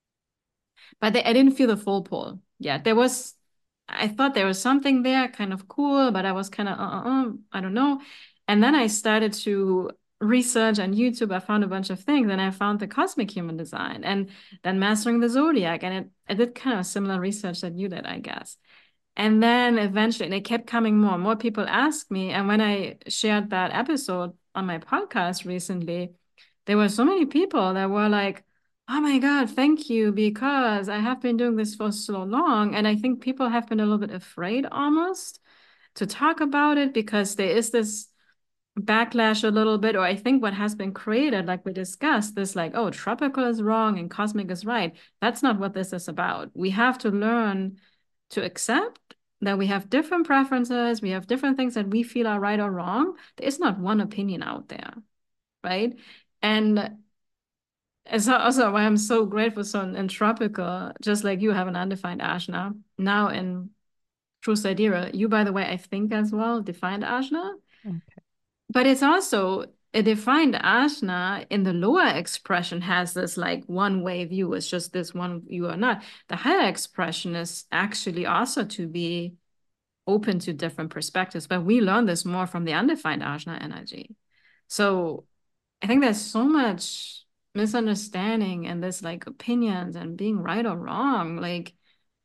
[SPEAKER 1] but they, I didn't feel the full pull yet. There was, I thought there was something there, kind of cool, but I was kind of, uh, uh, uh, I don't know. And then I started to research on YouTube. I found a bunch of things, and I found the cosmic human design, and then mastering the zodiac. And it, I did kind of similar research that you did, I guess. And then eventually, and it kept coming more. More people asked me. And when I shared that episode on my podcast recently, there were so many people that were like, oh my God, thank you, because I have been doing this for so long. And I think people have been a little bit afraid almost to talk about it because there is this backlash a little bit, or I think what has been created, like we discussed, this like, oh, tropical is wrong and cosmic is right. That's not what this is about. We have to learn to accept that we have different preferences, we have different things that we feel are right or wrong. There is not one opinion out there, right? And it's also why I'm so grateful. So in, in tropical, just like you have an undefined ashna, now in true sidereal, you, by the way, I think as well, defined ashna.
[SPEAKER 2] Okay.
[SPEAKER 1] But it's also a defined ashna in the lower expression has this like one way view. It's just this one view or not. The higher expression is actually also to be open to different perspectives. But we learn this more from the undefined ashna energy. So I think there's so much misunderstanding and this like opinions and being right or wrong. Like,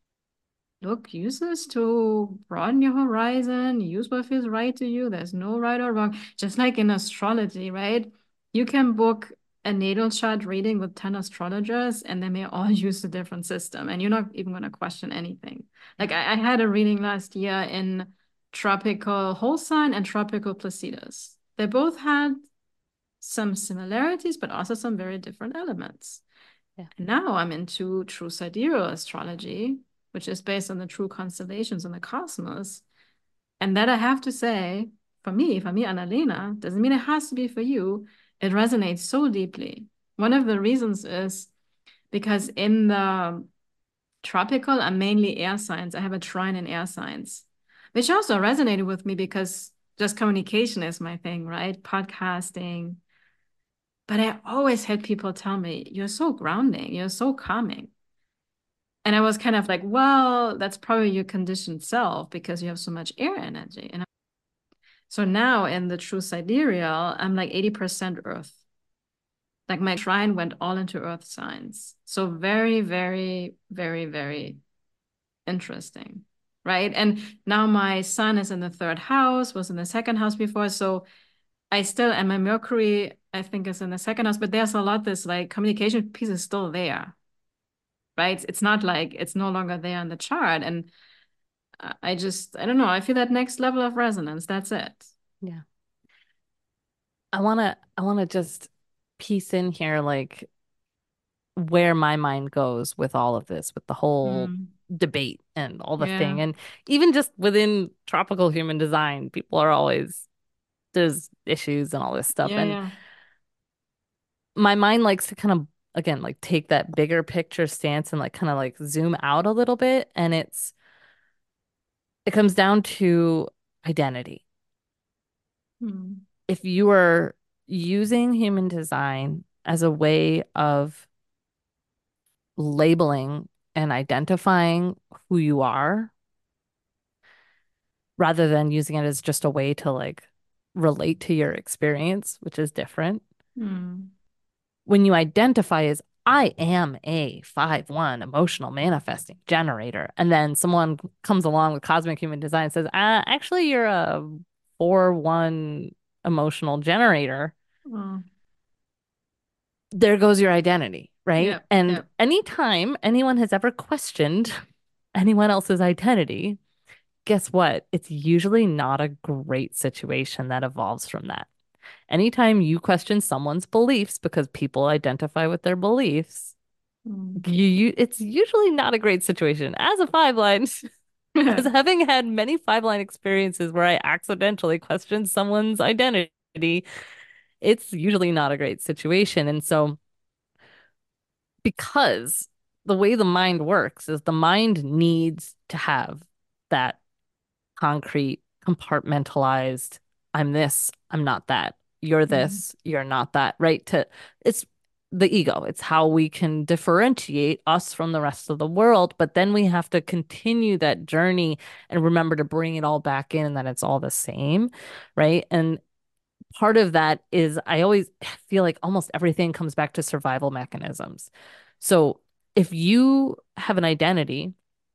[SPEAKER 1] look, use this to broaden your horizon, use what feels right to you. There's no right or wrong. Just like in astrology, right? You can book a natal chart reading with ten astrologers and they may all use a different system and you're not even going to question anything. Like I, I had a reading last year in tropical whole sign and tropical Placidus. They both had some similarities, but also some very different elements.
[SPEAKER 2] Yeah.
[SPEAKER 1] And now I'm into true sidereal astrology, which is based on the true constellations in the cosmos. And that I have to say, for me, for me, Annalena, doesn't mean it has to be for you. It resonates so deeply. One of the reasons is because in the tropical, I'm mainly air signs. I have a trine in air signs, which also resonated with me because just communication is my thing, right? Podcasting. But I always had people tell me, you're so grounding, you're so calming. And I was kind of like, well, that's probably your conditioned self because you have so much air energy. And so now in the true sidereal, I'm like eighty percent earth. Like my trine went all into earth signs. So very, very, very, very interesting. Right. And now my sun is in the third house, was in the second house before. So I still, and my Mercury, I think, is in the second house, but there's a lot, this like communication piece is still there. Right. It's not like it's no longer there in the chart. And I just, I don't know. I feel that next level of resonance. That's it.
[SPEAKER 2] Yeah. I want to I want to just piece in here like where my mind goes with all of this, with the whole
[SPEAKER 1] Mm,
[SPEAKER 2] debate and all the
[SPEAKER 1] yeah.
[SPEAKER 2] thing. And even just within tropical human design, people are always, there's issues and all this stuff.
[SPEAKER 1] Yeah.
[SPEAKER 2] And
[SPEAKER 1] Yeah.
[SPEAKER 2] my mind likes to kind of, again, like take that bigger picture stance and like kind of like zoom out a little bit. And it's, it comes down to identity.
[SPEAKER 1] Mm,
[SPEAKER 2] If you are using human design as a way of labeling and identifying who you are rather than using it as just a way to like relate to your experience, which is different.
[SPEAKER 1] Mm.
[SPEAKER 2] When you identify as I am a five one emotional manifesting generator, and then someone comes along with cosmic human design and says, uh, actually, you're a four one emotional generator,
[SPEAKER 1] Oh,
[SPEAKER 2] there goes your identity, right?
[SPEAKER 1] yep,
[SPEAKER 2] And
[SPEAKER 1] yep.
[SPEAKER 2] anytime anyone has ever questioned anyone else's identity, guess what? It's usually not a great situation that evolves from that. Anytime you question someone's beliefs because people identify with their beliefs,
[SPEAKER 1] Mm.
[SPEAKER 2] you, you it's usually not a great situation. As a five line, as having had many five line experiences where I accidentally questioned someone's identity, it's usually not a great situation. And so, because the way the mind works is the mind needs to have that concrete, compartmentalized, I'm this, I'm not that. You're
[SPEAKER 1] Mm.
[SPEAKER 2] this, you're not that, right? To it's the ego. It's how we can differentiate us from the rest of the world, but then we have to continue that journey and remember to bring it all back in and that it's all the same, right? And part of that is I always feel like almost everything comes back to survival mechanisms. So if you have an identity,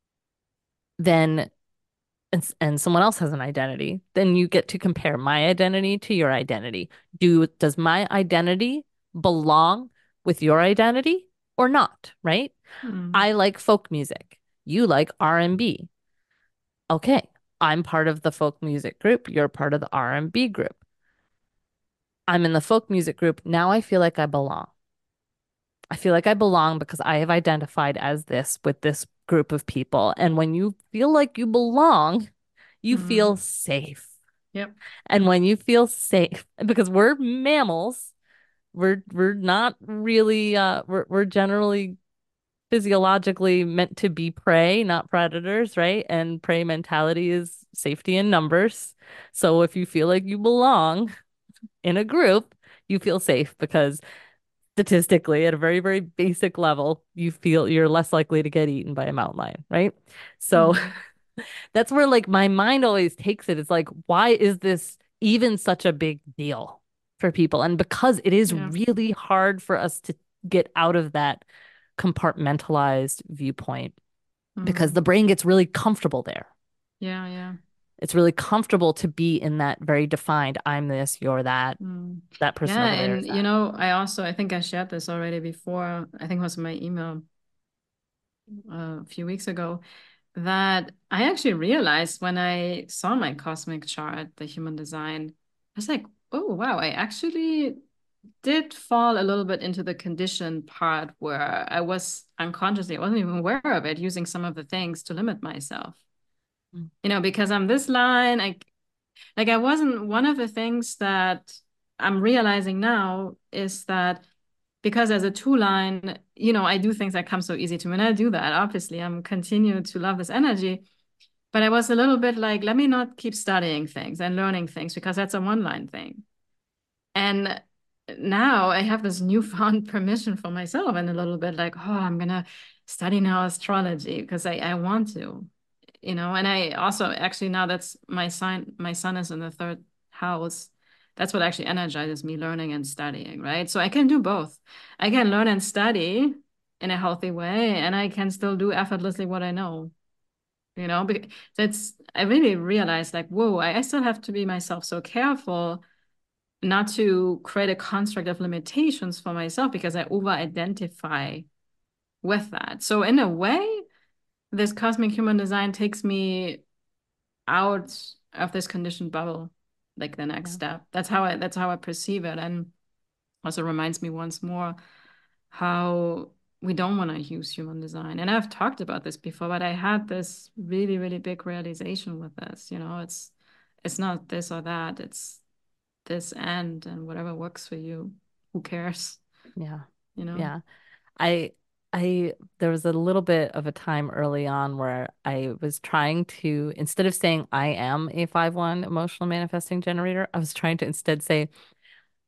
[SPEAKER 2] then and, and someone else has an identity, then you get to compare my identity to your identity. Do does my identity belong with your identity or not, right?
[SPEAKER 1] Mm.
[SPEAKER 2] I like folk music. You like R and B. Okay, I'm part of the folk music group. You're part of the R and B group. I'm in the folk music group. Now I feel like I belong. I feel like I belong because I have identified as this with this group of people. And when you feel like you belong, you feel
[SPEAKER 1] Mm.
[SPEAKER 2] safe.
[SPEAKER 1] Yep.
[SPEAKER 2] And when you feel safe, because we're mammals, we're we're not really uh we're we're generally physiologically meant to be prey, not predators, right? And prey mentality is safety in numbers. So if you feel like you belong in a group, you feel safe because statistically, at a very, very basic level, you feel you're less likely to get eaten by a mountain lion, right? So
[SPEAKER 1] Mm.
[SPEAKER 2] that's where like my mind always takes it. It's like, why is this even such a big deal for people? And because it is
[SPEAKER 1] Yeah.
[SPEAKER 2] really hard for us to get out of that compartmentalized viewpoint because
[SPEAKER 1] Mm.
[SPEAKER 2] the brain gets really comfortable there.
[SPEAKER 1] Yeah, yeah.
[SPEAKER 2] It's really comfortable to be in that very defined, I'm this, you're that,
[SPEAKER 1] Mm.
[SPEAKER 2] that person
[SPEAKER 1] Yeah,
[SPEAKER 2] over there is
[SPEAKER 1] and you
[SPEAKER 2] that.
[SPEAKER 1] know, I also I think I shared this already before. I think it was in my email uh, a few weeks ago that I actually realized when I saw my cosmic chart, the human design, I was like, oh wow, I actually did fall a little bit into the condition part where I was unconsciously, I wasn't even aware of it, using some of the things to limit myself.
[SPEAKER 2] Mm.
[SPEAKER 1] You know, because I'm this line, I like I wasn't one of the things that I'm realizing now is that because as a two line, you know, I do things that come so easy to me. And I do that. Obviously, I'm continue to love this energy. But I was a little bit like, let me not keep studying things and learning things because that's a one line thing. And now I have this newfound permission for myself and a little bit like, oh, I'm gonna study now astrology because I, I want to, you know. And I also actually now that's my sign, my sun is in the third house. That's what actually energizes me, learning and studying, right? So I can do both. I can learn and study in a healthy way, and I can still do effortlessly what I know, you know. Because that's I really realized like, whoa, I, I still have to be myself so careful not to create a construct of limitations for myself because I over identify with that. So, in a way, this cosmic human design takes me out of this conditioned bubble, like the next
[SPEAKER 2] Yeah.
[SPEAKER 1] step. That's how I that's how I perceive it. And also reminds me once more how we don't want to use human design. And I've talked about this before, but I had this really, really big realization with this. You know, it's it's not this or that, it's this end and whatever works for you. Who cares?
[SPEAKER 2] Yeah.
[SPEAKER 1] You know?
[SPEAKER 2] Yeah. I I there was a little bit of a time early on where I was trying to instead of saying I am a five one emotional manifesting generator, I was trying to instead say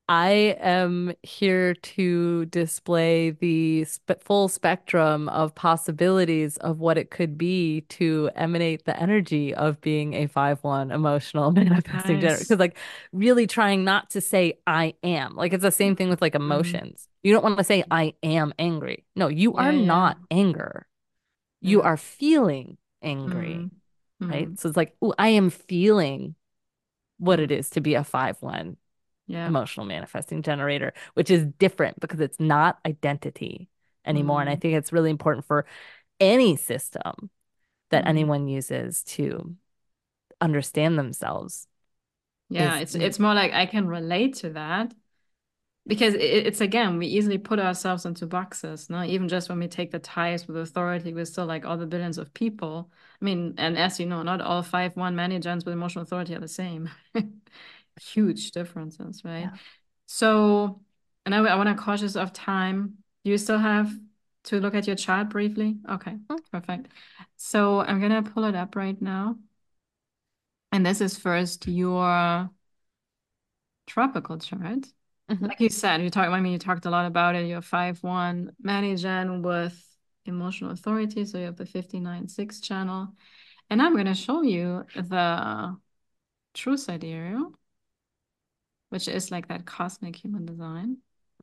[SPEAKER 2] I am here to display the sp full spectrum of possibilities of what it could be to emanate the energy of being a five one emotional manifesting generator.
[SPEAKER 1] Nice.
[SPEAKER 2] Because, like, really trying not to say I am. Like, it's the same thing with like
[SPEAKER 1] Mm-hmm.
[SPEAKER 2] emotions. You don't want to say I am angry. No, you
[SPEAKER 1] Yeah,
[SPEAKER 2] are
[SPEAKER 1] yeah,
[SPEAKER 2] not anger. You
[SPEAKER 1] yeah.
[SPEAKER 2] are feeling angry, right?
[SPEAKER 1] Mm-hmm.
[SPEAKER 2] So it's like, oh, I am feeling what
[SPEAKER 1] Mm-hmm.
[SPEAKER 2] it is to be a five one
[SPEAKER 1] Yeah.
[SPEAKER 2] emotional manifesting generator, which is different because it's not identity anymore. And I
[SPEAKER 1] Mm-hmm.
[SPEAKER 2] think it's really important for any system that
[SPEAKER 1] Mm-hmm.
[SPEAKER 2] anyone uses to understand themselves
[SPEAKER 1] Yeah,
[SPEAKER 2] is
[SPEAKER 1] it's it's more like I can relate to that. Because it, it's again, we easily put ourselves into boxes, no? Even just when we take the ties with authority, we're still like all the billions of people. I mean, and as you know, not all five one managers with emotional authority are the same. Huge differences, right?
[SPEAKER 2] yeah.
[SPEAKER 1] So, and I, I want to cautious of time. Do you still have to look at your chart briefly? Okay, perfect. So I'm gonna pull it up right now. And this is first your tropical chart.
[SPEAKER 2] Mm-hmm.
[SPEAKER 1] Like you said, you talked, I mean, you talked a lot about it. You're five one manager with emotional authority. So you have the fifty-nine six channel. And I'm going to show you the true sidereal, which is like that cosmic human design.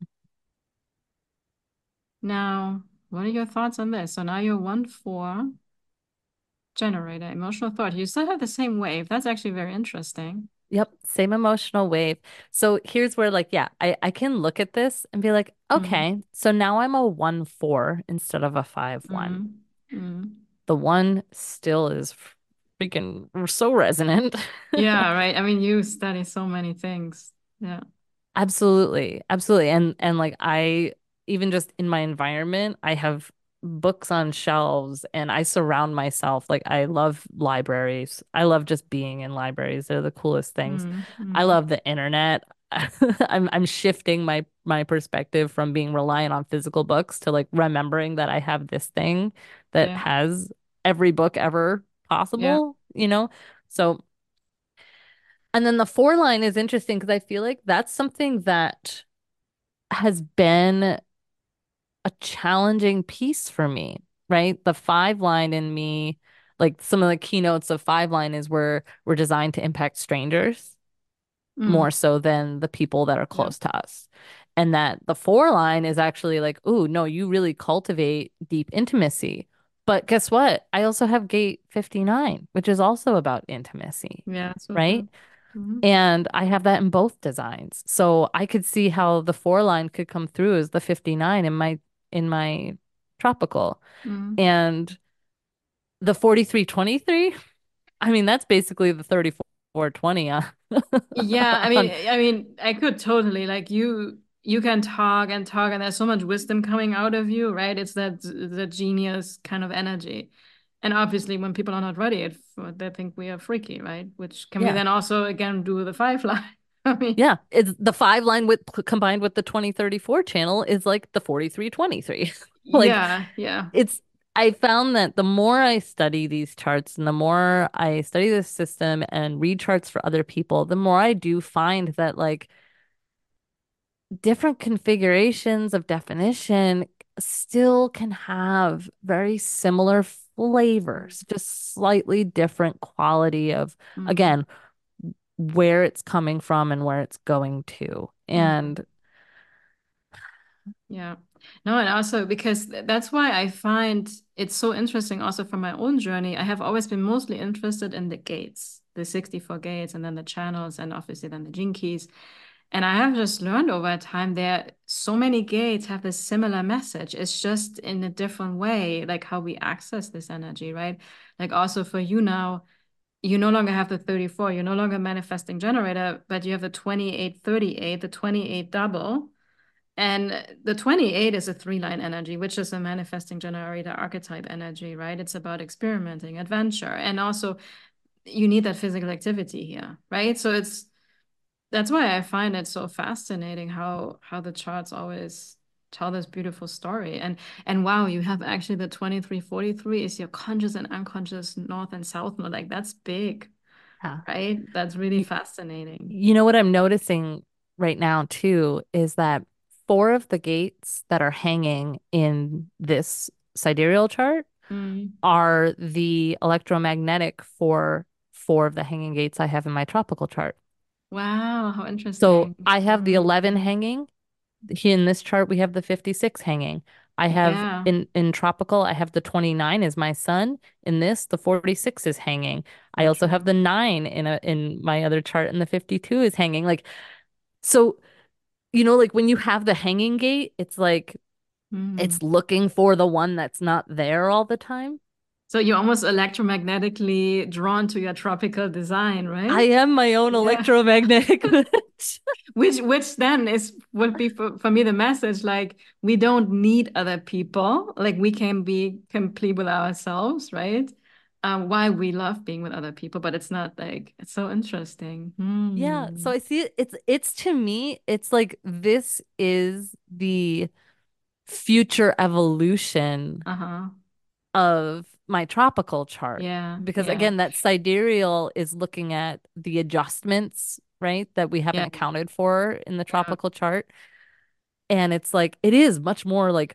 [SPEAKER 1] Now, what are your thoughts on this? So now you're one four generator, emotional authority. You still have the same wave. That's actually very interesting.
[SPEAKER 2] Yep, same emotional wave. So here's where, like, yeah, I, I can look at this and be like,
[SPEAKER 1] Mm,
[SPEAKER 2] okay, so now I'm a one four instead of a five one.
[SPEAKER 1] mm, mm.
[SPEAKER 2] The one still is freaking so resonant.
[SPEAKER 1] Yeah, right. I mean, you study so many things. Yeah.
[SPEAKER 2] Absolutely. Absolutely. And and like I even just in my environment, I have books on shelves and I surround myself like I love libraries. I love just being in libraries. They're the coolest things.
[SPEAKER 1] Mm,
[SPEAKER 2] I
[SPEAKER 1] mm.
[SPEAKER 2] love the internet. I'm I'm shifting my my perspective from being reliant on physical books to like remembering that I have this thing that
[SPEAKER 1] Yeah.
[SPEAKER 2] has every book ever
[SPEAKER 1] Yeah.
[SPEAKER 2] possible, you know? So and then the four line is interesting because I feel like that's something that has been a challenging piece for me, right? The five line in me, like some of the keynotes of five line is where we're designed to impact strangers more
[SPEAKER 1] Mm.
[SPEAKER 2] so than the people that are
[SPEAKER 1] Yeah.
[SPEAKER 2] close to us. And that the four line is actually like, ooh, no, you really cultivate deep intimacy. But guess what? I also have gate fifty-nine, which is also about intimacy,
[SPEAKER 1] Yeah, so
[SPEAKER 2] right?
[SPEAKER 1] true. Hmm.
[SPEAKER 2] And I have that in both designs. So I could see how the four line could come through as the fifty-nine in my in my tropical.
[SPEAKER 1] Mm.
[SPEAKER 2] And the forty-three twenty-three, I mean, that's basically the thirty-four twenty on,
[SPEAKER 1] Yeah, I mean,
[SPEAKER 2] on
[SPEAKER 1] I mean, I could totally like you. You can talk and talk, and there's so much wisdom coming out of you, right? It's that the genius kind of energy. And obviously, when people are not ready, it, they think we are freaky, right? Which can we
[SPEAKER 2] yeah.
[SPEAKER 1] then also again do the five line? I mean,
[SPEAKER 2] Yeah, it's the five line with combined with the twenty thirty-four channel is like the forty-three twenty-three. Like
[SPEAKER 1] yeah, yeah.
[SPEAKER 2] it's I found that the more I study these charts and the more I study this system and read charts for other people, the more I do find that like different configurations of definition still can have very similar flavors, just slightly different quality of,
[SPEAKER 1] Mm,
[SPEAKER 2] again, where it's coming from and where it's going to.
[SPEAKER 1] mm.
[SPEAKER 2] And
[SPEAKER 1] Yeah. No, and also because th- that's why I find it so interesting also from my own journey. I have always been mostly interested in the gates, the sixty-four gates, and then the channels, and obviously then the gene keys. And I have just learned over time that so many gates have this similar message. It's just in a different way, like how we access this energy, right? Like also for you now, you no longer have the thirty-four, you're no longer manifesting generator, but you have the twenty-eight thirty-eight, the twenty-eight double. And the twenty-eight is a three line energy, which is a manifesting generator archetype energy, right? It's about experimenting, adventure. And also, you need that physical activity here, right? So it's that's why I find it so fascinating how how the charts always tell this beautiful story. And and wow, you have actually the twenty-three forty-three is your conscious and unconscious north and south node. Like that's big,
[SPEAKER 2] yeah.
[SPEAKER 1] right? That's really
[SPEAKER 2] You,
[SPEAKER 1] fascinating.
[SPEAKER 2] you know what I'm noticing right now too is that four of the gates that are hanging in this sidereal chart
[SPEAKER 1] Mm.
[SPEAKER 2] are the electromagnetic for four of the hanging gates I have in my tropical chart.
[SPEAKER 1] Wow, how
[SPEAKER 2] So
[SPEAKER 1] interesting.
[SPEAKER 2] I have the eleven
[SPEAKER 1] Mm.
[SPEAKER 2] hanging. Here in this chart, we have the fifty-six hanging. I have
[SPEAKER 1] Yeah,
[SPEAKER 2] in in tropical, I have the twenty-nine is my sun. In this, the forty-six is hanging. I
[SPEAKER 1] so
[SPEAKER 2] also have
[SPEAKER 1] true.
[SPEAKER 2] the nine in a in my other chart, and the fifty-two is hanging. Like so, you know, like when you have the hanging gate, it's like
[SPEAKER 1] Mm.
[SPEAKER 2] it's looking for the one that's not there all the time.
[SPEAKER 1] So you're almost electromagnetically drawn to your tropical design,
[SPEAKER 2] I
[SPEAKER 1] right?
[SPEAKER 2] am my own
[SPEAKER 1] Yeah.
[SPEAKER 2] electromagnetic match.
[SPEAKER 1] Which which then is would be for, for me the message like we don't need other people. Like we can be complete with ourselves, right? Um, why we love being with other people, but it's not like it's so interesting.
[SPEAKER 2] Yeah,
[SPEAKER 1] Hmm.
[SPEAKER 2] so I see it, it's it's to me, it's like this is the future evolution
[SPEAKER 1] Uh-huh.
[SPEAKER 2] of my tropical chart.
[SPEAKER 1] Yeah,
[SPEAKER 2] Because
[SPEAKER 1] yeah,
[SPEAKER 2] again, that sidereal is looking at the adjustments, right, that we haven't
[SPEAKER 1] yeah,
[SPEAKER 2] accounted for in the
[SPEAKER 1] yeah.
[SPEAKER 2] tropical chart. And it's like it is much more like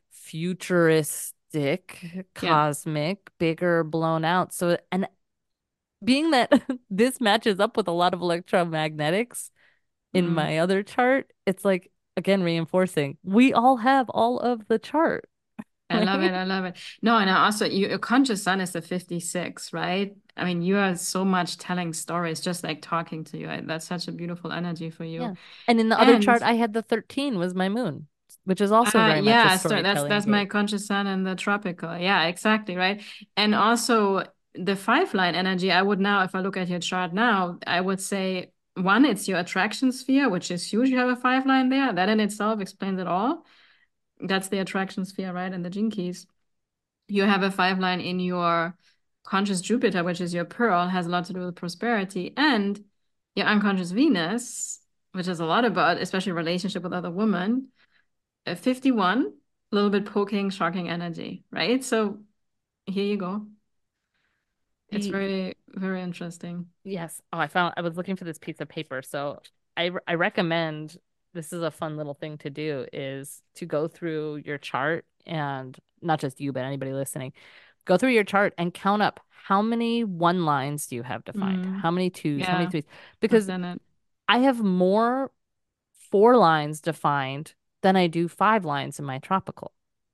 [SPEAKER 2] futuristic,
[SPEAKER 1] Yeah.
[SPEAKER 2] cosmic, bigger, blown out. So, and being that this matches up with a lot of electromagnetics in
[SPEAKER 1] Mm.
[SPEAKER 2] my other chart, it's like again reinforcing we all have all of the chart,
[SPEAKER 1] I love it.
[SPEAKER 2] right?
[SPEAKER 1] I love it. No, and I also you, your conscious sun is the fifty-six, right? I mean, you are so much telling stories, just like talking to you. I, that's such a beautiful energy for you.
[SPEAKER 2] Yeah. And in the other
[SPEAKER 1] And
[SPEAKER 2] chart, I had the thirteen was my moon, which is also
[SPEAKER 1] uh
[SPEAKER 2] very much a
[SPEAKER 1] yeah, so that's
[SPEAKER 2] storytelling
[SPEAKER 1] that's my
[SPEAKER 2] gate.
[SPEAKER 1] conscious sun and the tropical. Yeah, exactly, right? And also the five line energy, I would now, if I look at your chart now, I would say one, it's your attraction sphere, which is huge. You have a five line there. That in itself explains it all. That's the attraction sphere, right? And the gene keys. You have a five line in your conscious Jupiter, which is your pearl, has a lot to do with prosperity, and your unconscious Venus, which is a lot about, especially relationship with other women. Uh, fifty-one, a little bit poking, shocking energy, right? So here you go. It's
[SPEAKER 2] The
[SPEAKER 1] very, very interesting.
[SPEAKER 2] yes. Oh, I found I was looking for this piece of paper. So I I recommend this is a fun little thing to do is to go through your chart and not just you, but anybody listening, go through your chart and count up how many one lines do you have defined?
[SPEAKER 1] Mm,
[SPEAKER 2] How many twos? How many
[SPEAKER 1] yeah,
[SPEAKER 2] threes?
[SPEAKER 1] I've
[SPEAKER 2] Because
[SPEAKER 1] done it.
[SPEAKER 2] I have more four lines defined than I do five lines in my tropical,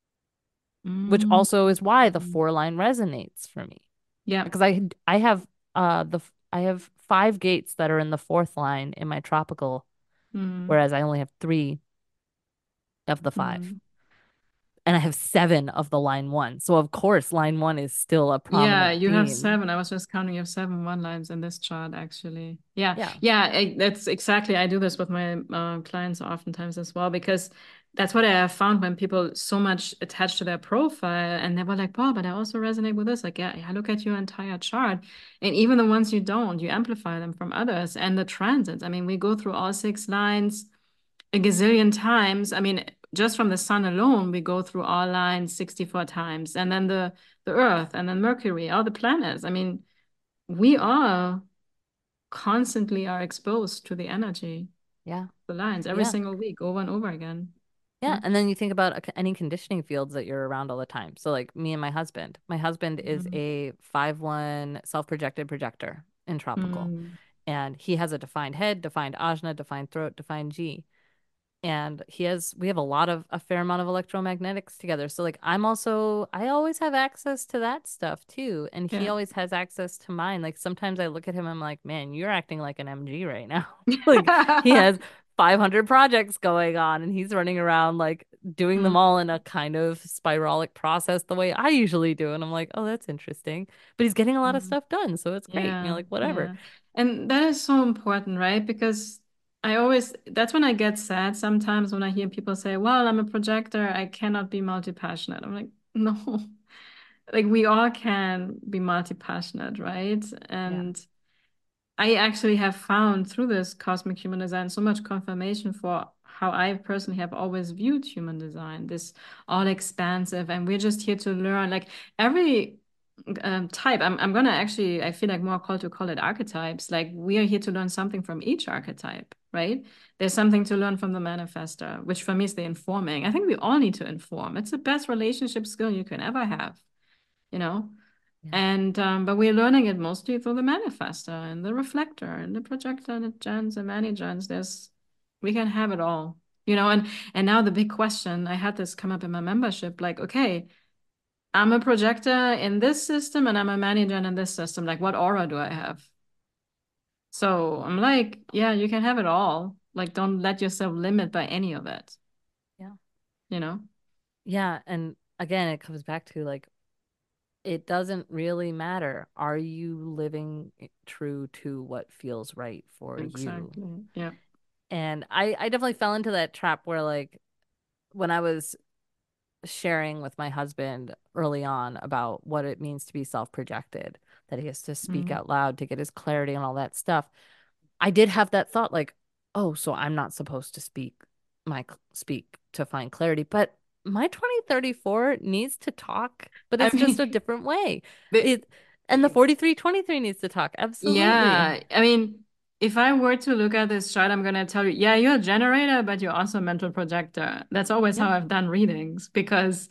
[SPEAKER 2] which
[SPEAKER 1] Mm,
[SPEAKER 2] also is why the four line resonates for me
[SPEAKER 1] yeah.
[SPEAKER 2] because I I have uh the I have five gates that are in the fourth line in my tropical,
[SPEAKER 1] Mm,
[SPEAKER 2] whereas I only have three of the five.
[SPEAKER 1] mm.
[SPEAKER 2] And I have seven of the line one. So of course line one is still a
[SPEAKER 1] Yeah,
[SPEAKER 2] prominent
[SPEAKER 1] you have
[SPEAKER 2] theme.
[SPEAKER 1] seven. I was just counting. You have seven one lines in this chart, actually. Yeah,
[SPEAKER 2] Yeah.
[SPEAKER 1] yeah, I, that's exactly. I do this with my uh, clients oftentimes as well because that's what I have found when people so much attach to their profile and they were like, "Wow, but I also resonate with this." Like, yeah, I look at your entire chart, and even the ones you don't, you amplify them from others. And the transits. I mean, we go through all six lines a gazillion times. I mean, just from the sun alone, we go through all lines sixty-four times, and then the the Earth, and then Mercury, all the planets. I mean, we all constantly are exposed to the energy,
[SPEAKER 2] Yeah.
[SPEAKER 1] the lines every
[SPEAKER 2] Yeah.
[SPEAKER 1] single week, over and over again.
[SPEAKER 2] Yeah,
[SPEAKER 1] Yeah.
[SPEAKER 2] and then you think about uh, any conditioning fields that you're around all the time. So like me and my husband. My husband is
[SPEAKER 1] Mm.
[SPEAKER 2] a five one self-projected projector in tropical.
[SPEAKER 1] Mm.
[SPEAKER 2] And he has a defined head, defined ajna, defined throat, defined G. And he has we have a lot of a fair amount of electromagnetics together. So like I'm also I always have access to that stuff too. And he
[SPEAKER 1] Yeah.
[SPEAKER 2] always has access to mine. Like sometimes I look at him, I'm like, man, you're acting like an M G right now. Like he has five hundred projects going on and he's running around like doing them all in a
[SPEAKER 1] Mm.
[SPEAKER 2] kind of spiralic process the way I usually do. And I'm like, oh, that's interesting. But he's getting a lot of
[SPEAKER 1] Mm.
[SPEAKER 2] stuff done, so it's great. You know,
[SPEAKER 1] Yeah,
[SPEAKER 2] like whatever.
[SPEAKER 1] yeah. And that is so important, right? Because I always, that's when I get sad sometimes when I hear people say, well, I'm a projector, I cannot be multi-passionate. I'm like, no, like we all can be multi-passionate, right?
[SPEAKER 2] Yeah.
[SPEAKER 1] And I actually have found through this cosmic human design so much confirmation for how I personally have always viewed human design, this all expansive, and we're just here to learn. Like every um, type. I'm I'm gonna actually, I feel like more called to call it archetypes. Like we are here to learn something from each archetype, right? There's something to learn from the manifester, which for me is the informing. I think we all need to inform. It's the best relationship skill you can ever have, you know?
[SPEAKER 2] Yeah.
[SPEAKER 1] And um, but we're learning it mostly through the manifester and the reflector and the projector and the gens and many gens. There's we can have it all, you know. And and now the big question, I had this come up in my membership, like, okay, I'm a projector in this system and I'm a manager in this system. Like, what aura do I have? So I'm like, yeah, you can have it all. Like, don't let yourself limit by any of it,
[SPEAKER 2] Yeah.
[SPEAKER 1] you know?
[SPEAKER 2] Yeah. And again, it comes back to like, it doesn't really matter. Are you living true to what feels right for you?
[SPEAKER 1] Exactly. Yeah.
[SPEAKER 2] And I, I definitely fell into that trap where like when I was sharing with my husband early on about what it means to be self-projected, that he has to speak
[SPEAKER 1] Mm.
[SPEAKER 2] out loud to get his clarity and all that stuff. I did have that thought like, oh, so I'm not supposed to speak my speak to find clarity, but my twenty thirty-four needs to talk, but
[SPEAKER 1] I
[SPEAKER 2] it's just a
[SPEAKER 1] mean,
[SPEAKER 2] different way.
[SPEAKER 1] the,
[SPEAKER 2] It and the forty-three twenty-three needs to talk. Absolutely.
[SPEAKER 1] yeah, I mean, if I were to look at this chart, I'm gonna tell you, yeah, you're a generator, but you're also a mental projector. That's always how
[SPEAKER 2] Yeah.
[SPEAKER 1] I've done readings because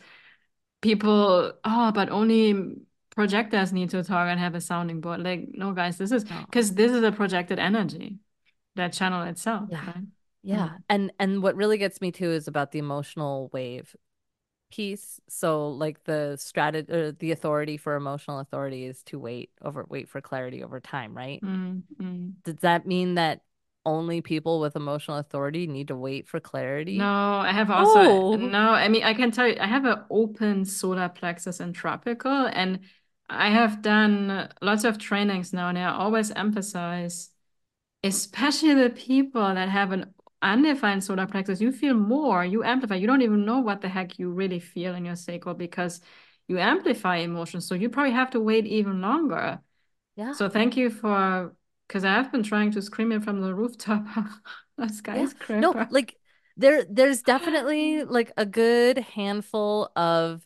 [SPEAKER 1] people, oh, but only projectors need to talk and have a sounding board. Like, no, guys, this is
[SPEAKER 2] No.
[SPEAKER 1] because this is a projected energy, that channel itself,
[SPEAKER 2] Yeah.
[SPEAKER 1] right?
[SPEAKER 2] Yeah.
[SPEAKER 1] Mm.
[SPEAKER 2] And and what really gets me too is about the emotional wave piece. So like the strategy or the authority for emotional authority is to wait over wait for clarity over time, right?
[SPEAKER 1] Mm, mm.
[SPEAKER 2] Does that mean that only people with emotional authority need to wait for
[SPEAKER 1] No,
[SPEAKER 2] clarity?
[SPEAKER 1] I have also,
[SPEAKER 2] Oh,
[SPEAKER 1] no, I mean, I can tell you, I have an open solar plexus in tropical, and I have done lots of trainings now, and I always emphasize, especially the people that have an undefined solar plexus, you feel more, you amplify. You don't even know what the heck you really feel in your sacral because you amplify emotions. So you probably have to wait even longer.
[SPEAKER 2] yeah.
[SPEAKER 1] So thank you for, because I have been trying to scream it from the rooftop a
[SPEAKER 2] Yeah. No,
[SPEAKER 1] skyscraper.
[SPEAKER 2] like there there's definitely like a good handful of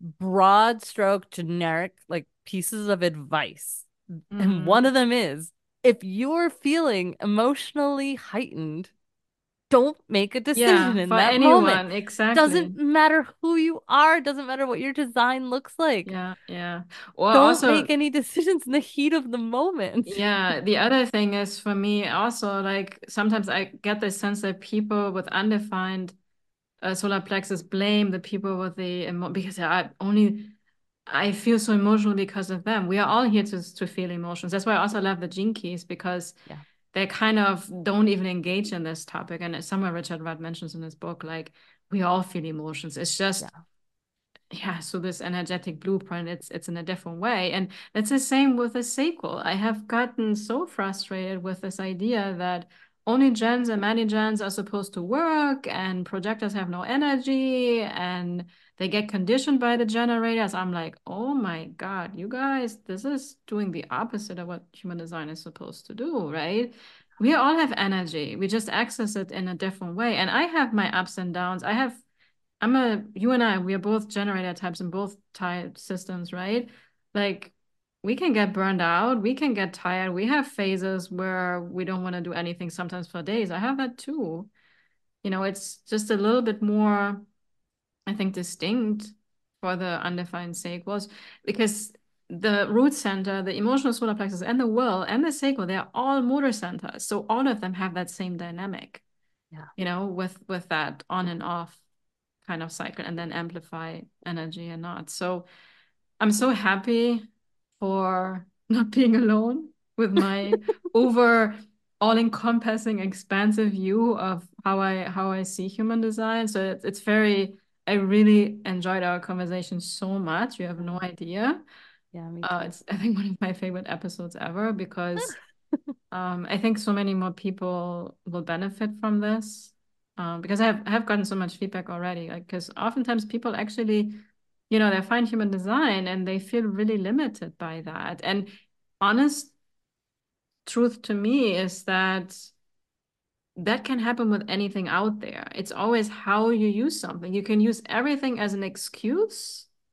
[SPEAKER 2] broad stroke generic like pieces of advice. And one
[SPEAKER 1] Mm,
[SPEAKER 2] of them is if you're feeling emotionally heightened, don't make a decision
[SPEAKER 1] yeah,
[SPEAKER 2] in
[SPEAKER 1] for
[SPEAKER 2] that moment.
[SPEAKER 1] anyone, exactly.
[SPEAKER 2] Doesn't matter who you are, doesn't matter what your design looks like.
[SPEAKER 1] Yeah, yeah. Or
[SPEAKER 2] Don't make
[SPEAKER 1] also,
[SPEAKER 2] any decisions in the heat of the moment.
[SPEAKER 1] yeah, the other thing is for me also like sometimes I get the sense that people with undefined uh, solar plexus blame the people with the emo because I only I feel so emotional because of them. We are all here to to feel emotions. That's why I also love the Gene Keys because
[SPEAKER 2] Yeah,
[SPEAKER 1] they kind of don't even engage in this topic. And somewhere Richard Rudd mentions in his book, like we all feel emotions. It's just
[SPEAKER 2] yeah,
[SPEAKER 1] yeah, so this energetic blueprint, it's it's in a different way. And it's the same with the sacral. I have gotten so frustrated with this idea that only gens and many gens are supposed to work and projectors have no energy and they get conditioned by the generators. I'm like, oh my God, you guys, this is doing the opposite of what human design is supposed to do, right? We all have energy. We just access it in a different way. And I have my ups and downs. I have I'm a, you and I, we are both generator types in both type systems, right? Like we can get burned out, we can get tired. We have phases where we don't want to do anything sometimes for days. I have that too. You know, it's just a little bit more, I think, distinct for the undefined sacrals because the root center, the emotional solar plexus, and the will and the sacral, they're all motor centers. So all of them have that same dynamic,
[SPEAKER 2] yeah.
[SPEAKER 1] you know, with with that on and off kind of cycle and then amplify energy and not. So I'm so happy for not being alone with my over all-encompassing expansive view of how I how I see human design. So it's it's very I really enjoyed our conversation so much. You have
[SPEAKER 2] Yeah,
[SPEAKER 1] no idea.
[SPEAKER 2] yeah, me
[SPEAKER 1] Uh,
[SPEAKER 2] too.
[SPEAKER 1] it's I think one of my favorite episodes ever because um, I think so many more people will benefit from this um, because I have I have gotten so much feedback already. Like, because oftentimes people actually, you know, they find human design and they feel really limited by that. And honest truth to me is that that can happen with anything out there. It's always how you use something. You can use everything as an excuse,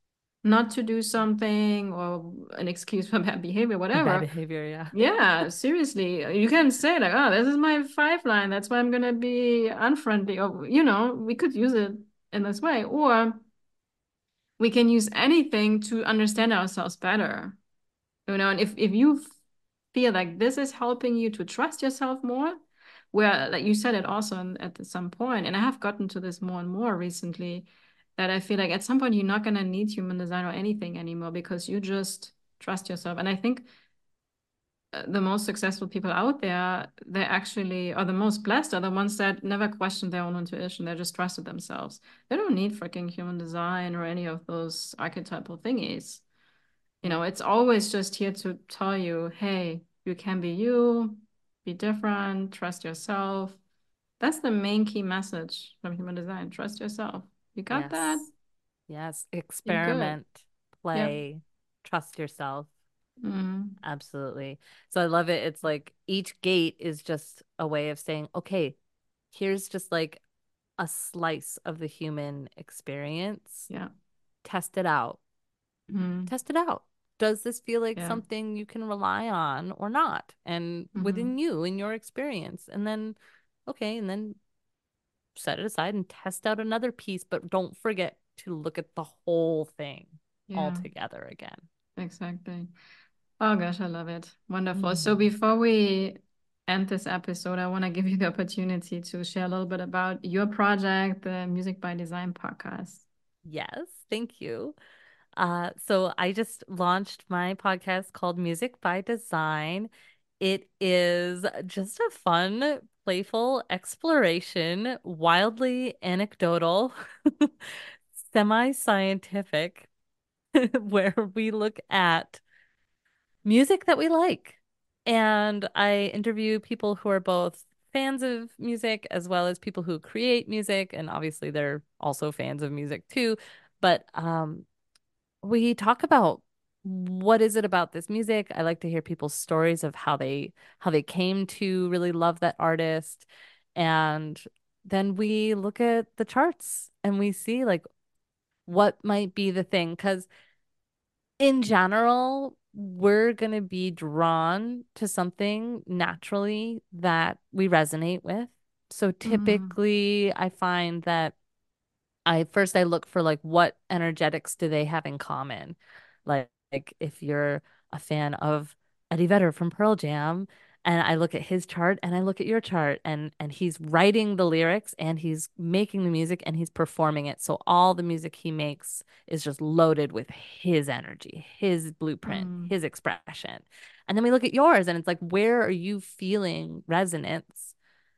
[SPEAKER 1] not to do something or an excuse for bad behavior,
[SPEAKER 2] Bad
[SPEAKER 1] whatever.
[SPEAKER 2] behavior, yeah.
[SPEAKER 1] Yeah, seriously. You can say like, oh, this is my five line. That's why I'm gonna be unfriendly. Or, you know, we could use it in this way. Or we can use anything to understand ourselves better. You know, and if if you feel like this is helping you to trust yourself more, where like you said it also in, at some point, and I have gotten to this more and more recently, that I feel like at some point you're not gonna need human design or anything anymore because you just trust yourself. And I think uh, the most successful people out there, they actually are the most blessed are the ones that never questioned their own intuition. They just trusted themselves. They don't need freaking human design or any of those archetypal thingies. You
[SPEAKER 2] Yeah.
[SPEAKER 1] know, it's always just here to tell you, hey, you can be you, be different, trust yourself. That's the main key message from human design. Trust yourself. You got that?
[SPEAKER 2] Yes. Yes.
[SPEAKER 1] You're good.
[SPEAKER 2] Experiment,
[SPEAKER 1] Yep.
[SPEAKER 2] play, trust yourself.
[SPEAKER 1] Mm,
[SPEAKER 2] Absolutely. So I love it. It's like each gate is just a way of saying, okay, here's just like a slice of the human experience.
[SPEAKER 1] yeah.
[SPEAKER 2] Test it out.
[SPEAKER 1] Mm,
[SPEAKER 2] Test it out. Does this feel like
[SPEAKER 1] yeah.
[SPEAKER 2] something you can rely on or not? And within
[SPEAKER 1] Hmm.
[SPEAKER 2] you, in your experience. And then, okay, and then set it aside and test out another piece, but don't forget to look at the whole thing all
[SPEAKER 1] Yeah,
[SPEAKER 2] together again.
[SPEAKER 1] exactly. Oh gosh, I love it. Wonderful. So
[SPEAKER 2] Mhm.
[SPEAKER 1] before we end this episode, I want to give you the opportunity to share a little bit about your project, the Music by Design podcast.
[SPEAKER 2] Yes, thank you. Uh, so I just launched my podcast called Music by Design. It is just a fun, playful exploration, wildly anecdotal, semi-scientific, where we look at music that we like. And I interview people who are both fans of music as well as people who create music. And obviously, they're also fans of music too. But um, we talk about what is it about this music. I like to hear people's stories of how they how they came to really love that artist. And then we look at the charts and we see like what might be the thing. Because in general, we're going to be drawn to something naturally that we resonate with. So
[SPEAKER 1] Mm,
[SPEAKER 2] typically, I find that I first I look for like what energetics do they have in common? Like, like if you're a fan of Eddie Vedder from Pearl Jam, and I look at his chart and I look at your chart and and he's writing the lyrics and he's making the music and he's performing it. So all the music he makes is just loaded with his energy, his blueprint,
[SPEAKER 1] mm,
[SPEAKER 2] his expression. And then we look at yours and it's like, where are you feeling resonance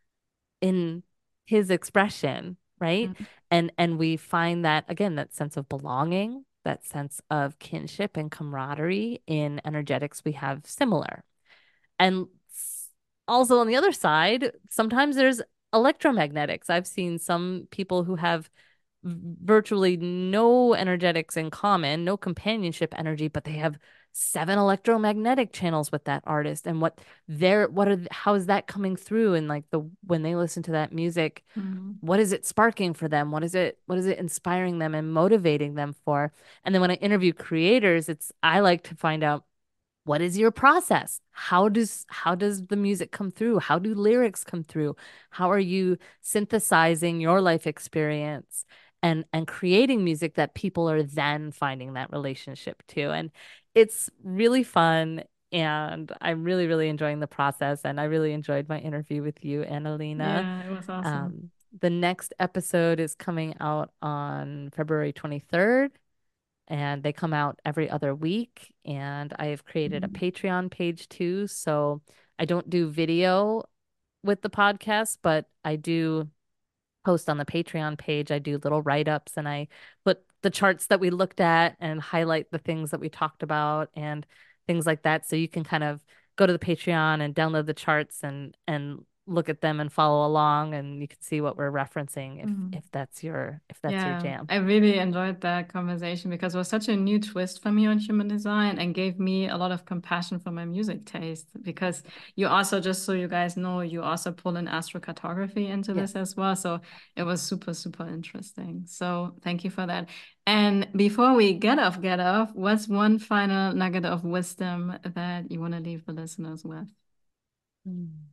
[SPEAKER 2] in his expression, right?
[SPEAKER 1] mm,
[SPEAKER 2] And and we find that again, that sense of belonging, that sense of kinship and camaraderie in energetics we have similar. And also on the other side, sometimes there's electromagnetics. I've seen some people who have virtually no energetics in common, no companionship energy, but they have seven electromagnetic channels with that artist. And what they're, what are, how is that coming through? And like the, when they listen to that music,
[SPEAKER 1] mm,
[SPEAKER 2] what is it sparking for them? What is it, what is it inspiring them and motivating them for? And then when I interview creators, it's, I like to find out what is your process? How does how does the music come through? How do lyrics come through? How are you synthesizing your life experience and and creating music that people are then finding that relationship to? And it's really fun and I'm really really enjoying the process and I really enjoyed my interview with you, Annalena.
[SPEAKER 1] yeah, it was awesome.
[SPEAKER 2] Um, the next episode is coming out on February twenty-third and they come out every other week. And I have created a
[SPEAKER 1] Mm,
[SPEAKER 2] Patreon page too. So I don't do video with the podcast, but I do post on the Patreon page. I do little write-ups and I put the charts that we looked at and highlight the things that we talked about and things like that. So you can kind of go to the Patreon and download the charts and and look at them and follow along, and you can see what we're referencing if
[SPEAKER 1] Mhm.
[SPEAKER 2] if that's your if that's your
[SPEAKER 1] Yeah,
[SPEAKER 2] jam.
[SPEAKER 1] I really enjoyed that conversation because it was such a new twist for me on human design and gave me a lot of compassion for my music taste. Because you also, just so you guys know, you also pull in astrocartography into
[SPEAKER 2] Yes.
[SPEAKER 1] this as well. So it was super, super interesting. So thank you for that. And before we get off, get off, what's one final nugget of wisdom that you want to leave the listeners with?
[SPEAKER 2] Mm.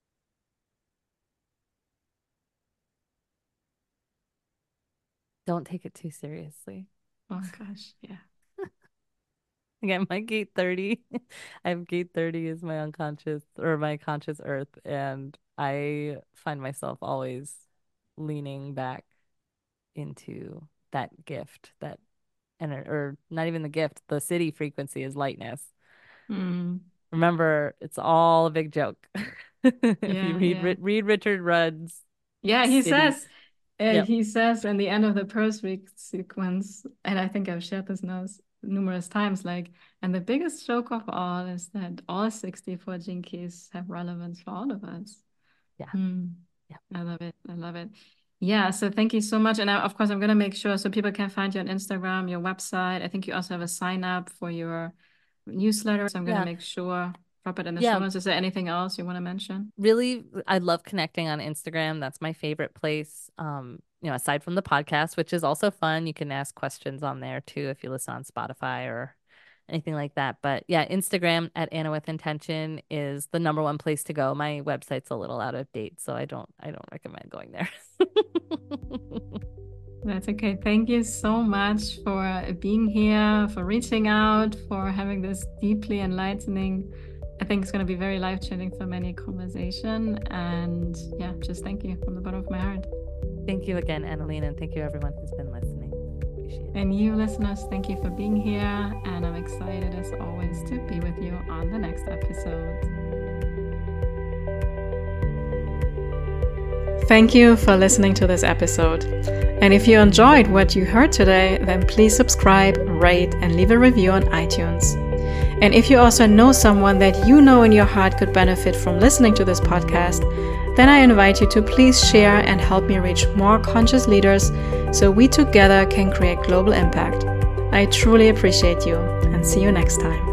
[SPEAKER 2] Don't take it too seriously.
[SPEAKER 1] Oh gosh, yeah.
[SPEAKER 2] Again, my gate thirty. I have gate thirty as my unconscious or my conscious earth, and I find myself always leaning back into that gift, that and or not even the gift, the city frequency is lightness.
[SPEAKER 1] Mm,
[SPEAKER 2] Remember, it's all a big joke. If you
[SPEAKER 1] yeah,
[SPEAKER 2] read
[SPEAKER 1] yeah.
[SPEAKER 2] read Richard Rudd's
[SPEAKER 1] Yeah, he
[SPEAKER 2] city.
[SPEAKER 1] says, uh,
[SPEAKER 2] Yep.
[SPEAKER 1] he says in the end of the Pearl Week sequence, and I think I've shared this now numerous times, like, and the biggest joke of all is that all sixty-four gene keys have relevance for all of us.
[SPEAKER 2] Yeah.
[SPEAKER 1] Hmm.
[SPEAKER 2] Yeah.
[SPEAKER 1] I love it. I love it. Yeah, so thank you so much. And I, of course, I'm going to make sure so people can find you on Instagram, your website. I think you also have a sign up for your newsletter. So I'm going to
[SPEAKER 2] Yeah.
[SPEAKER 1] make sure, drop it in the show
[SPEAKER 2] Yeah.
[SPEAKER 1] notes. Is there anything else you want to mention?
[SPEAKER 2] Really, I love connecting on Instagram. That's my favorite place. Um, you know, aside from the podcast, which is also fun, you can ask questions on there too if you listen on Spotify or anything like that. But yeah, Instagram at Anna with Intention is the number one place to go. My website's a little out of date, so I don't I don't recommend going there.
[SPEAKER 1] That's okay. Thank you so much for being here, for reaching out, for having this deeply enlightening. I think it's going to be very life-changing for many conversation. And yeah, just thank you from the bottom of my heart.
[SPEAKER 2] Thank you again, Annalena, and thank you everyone who's been listening. Appreciate it.
[SPEAKER 1] And you listeners, thank you for being here. And I'm excited as always to be with you on the next episode. Thank you for listening to this episode. And if you enjoyed what you heard today, then please subscribe, rate, and leave a review on iTunes. And if you also know someone that you know in your heart could benefit from listening to this podcast, then I invite you to please share and help me reach more conscious leaders so we together can create global impact. I truly appreciate you, and see you next time.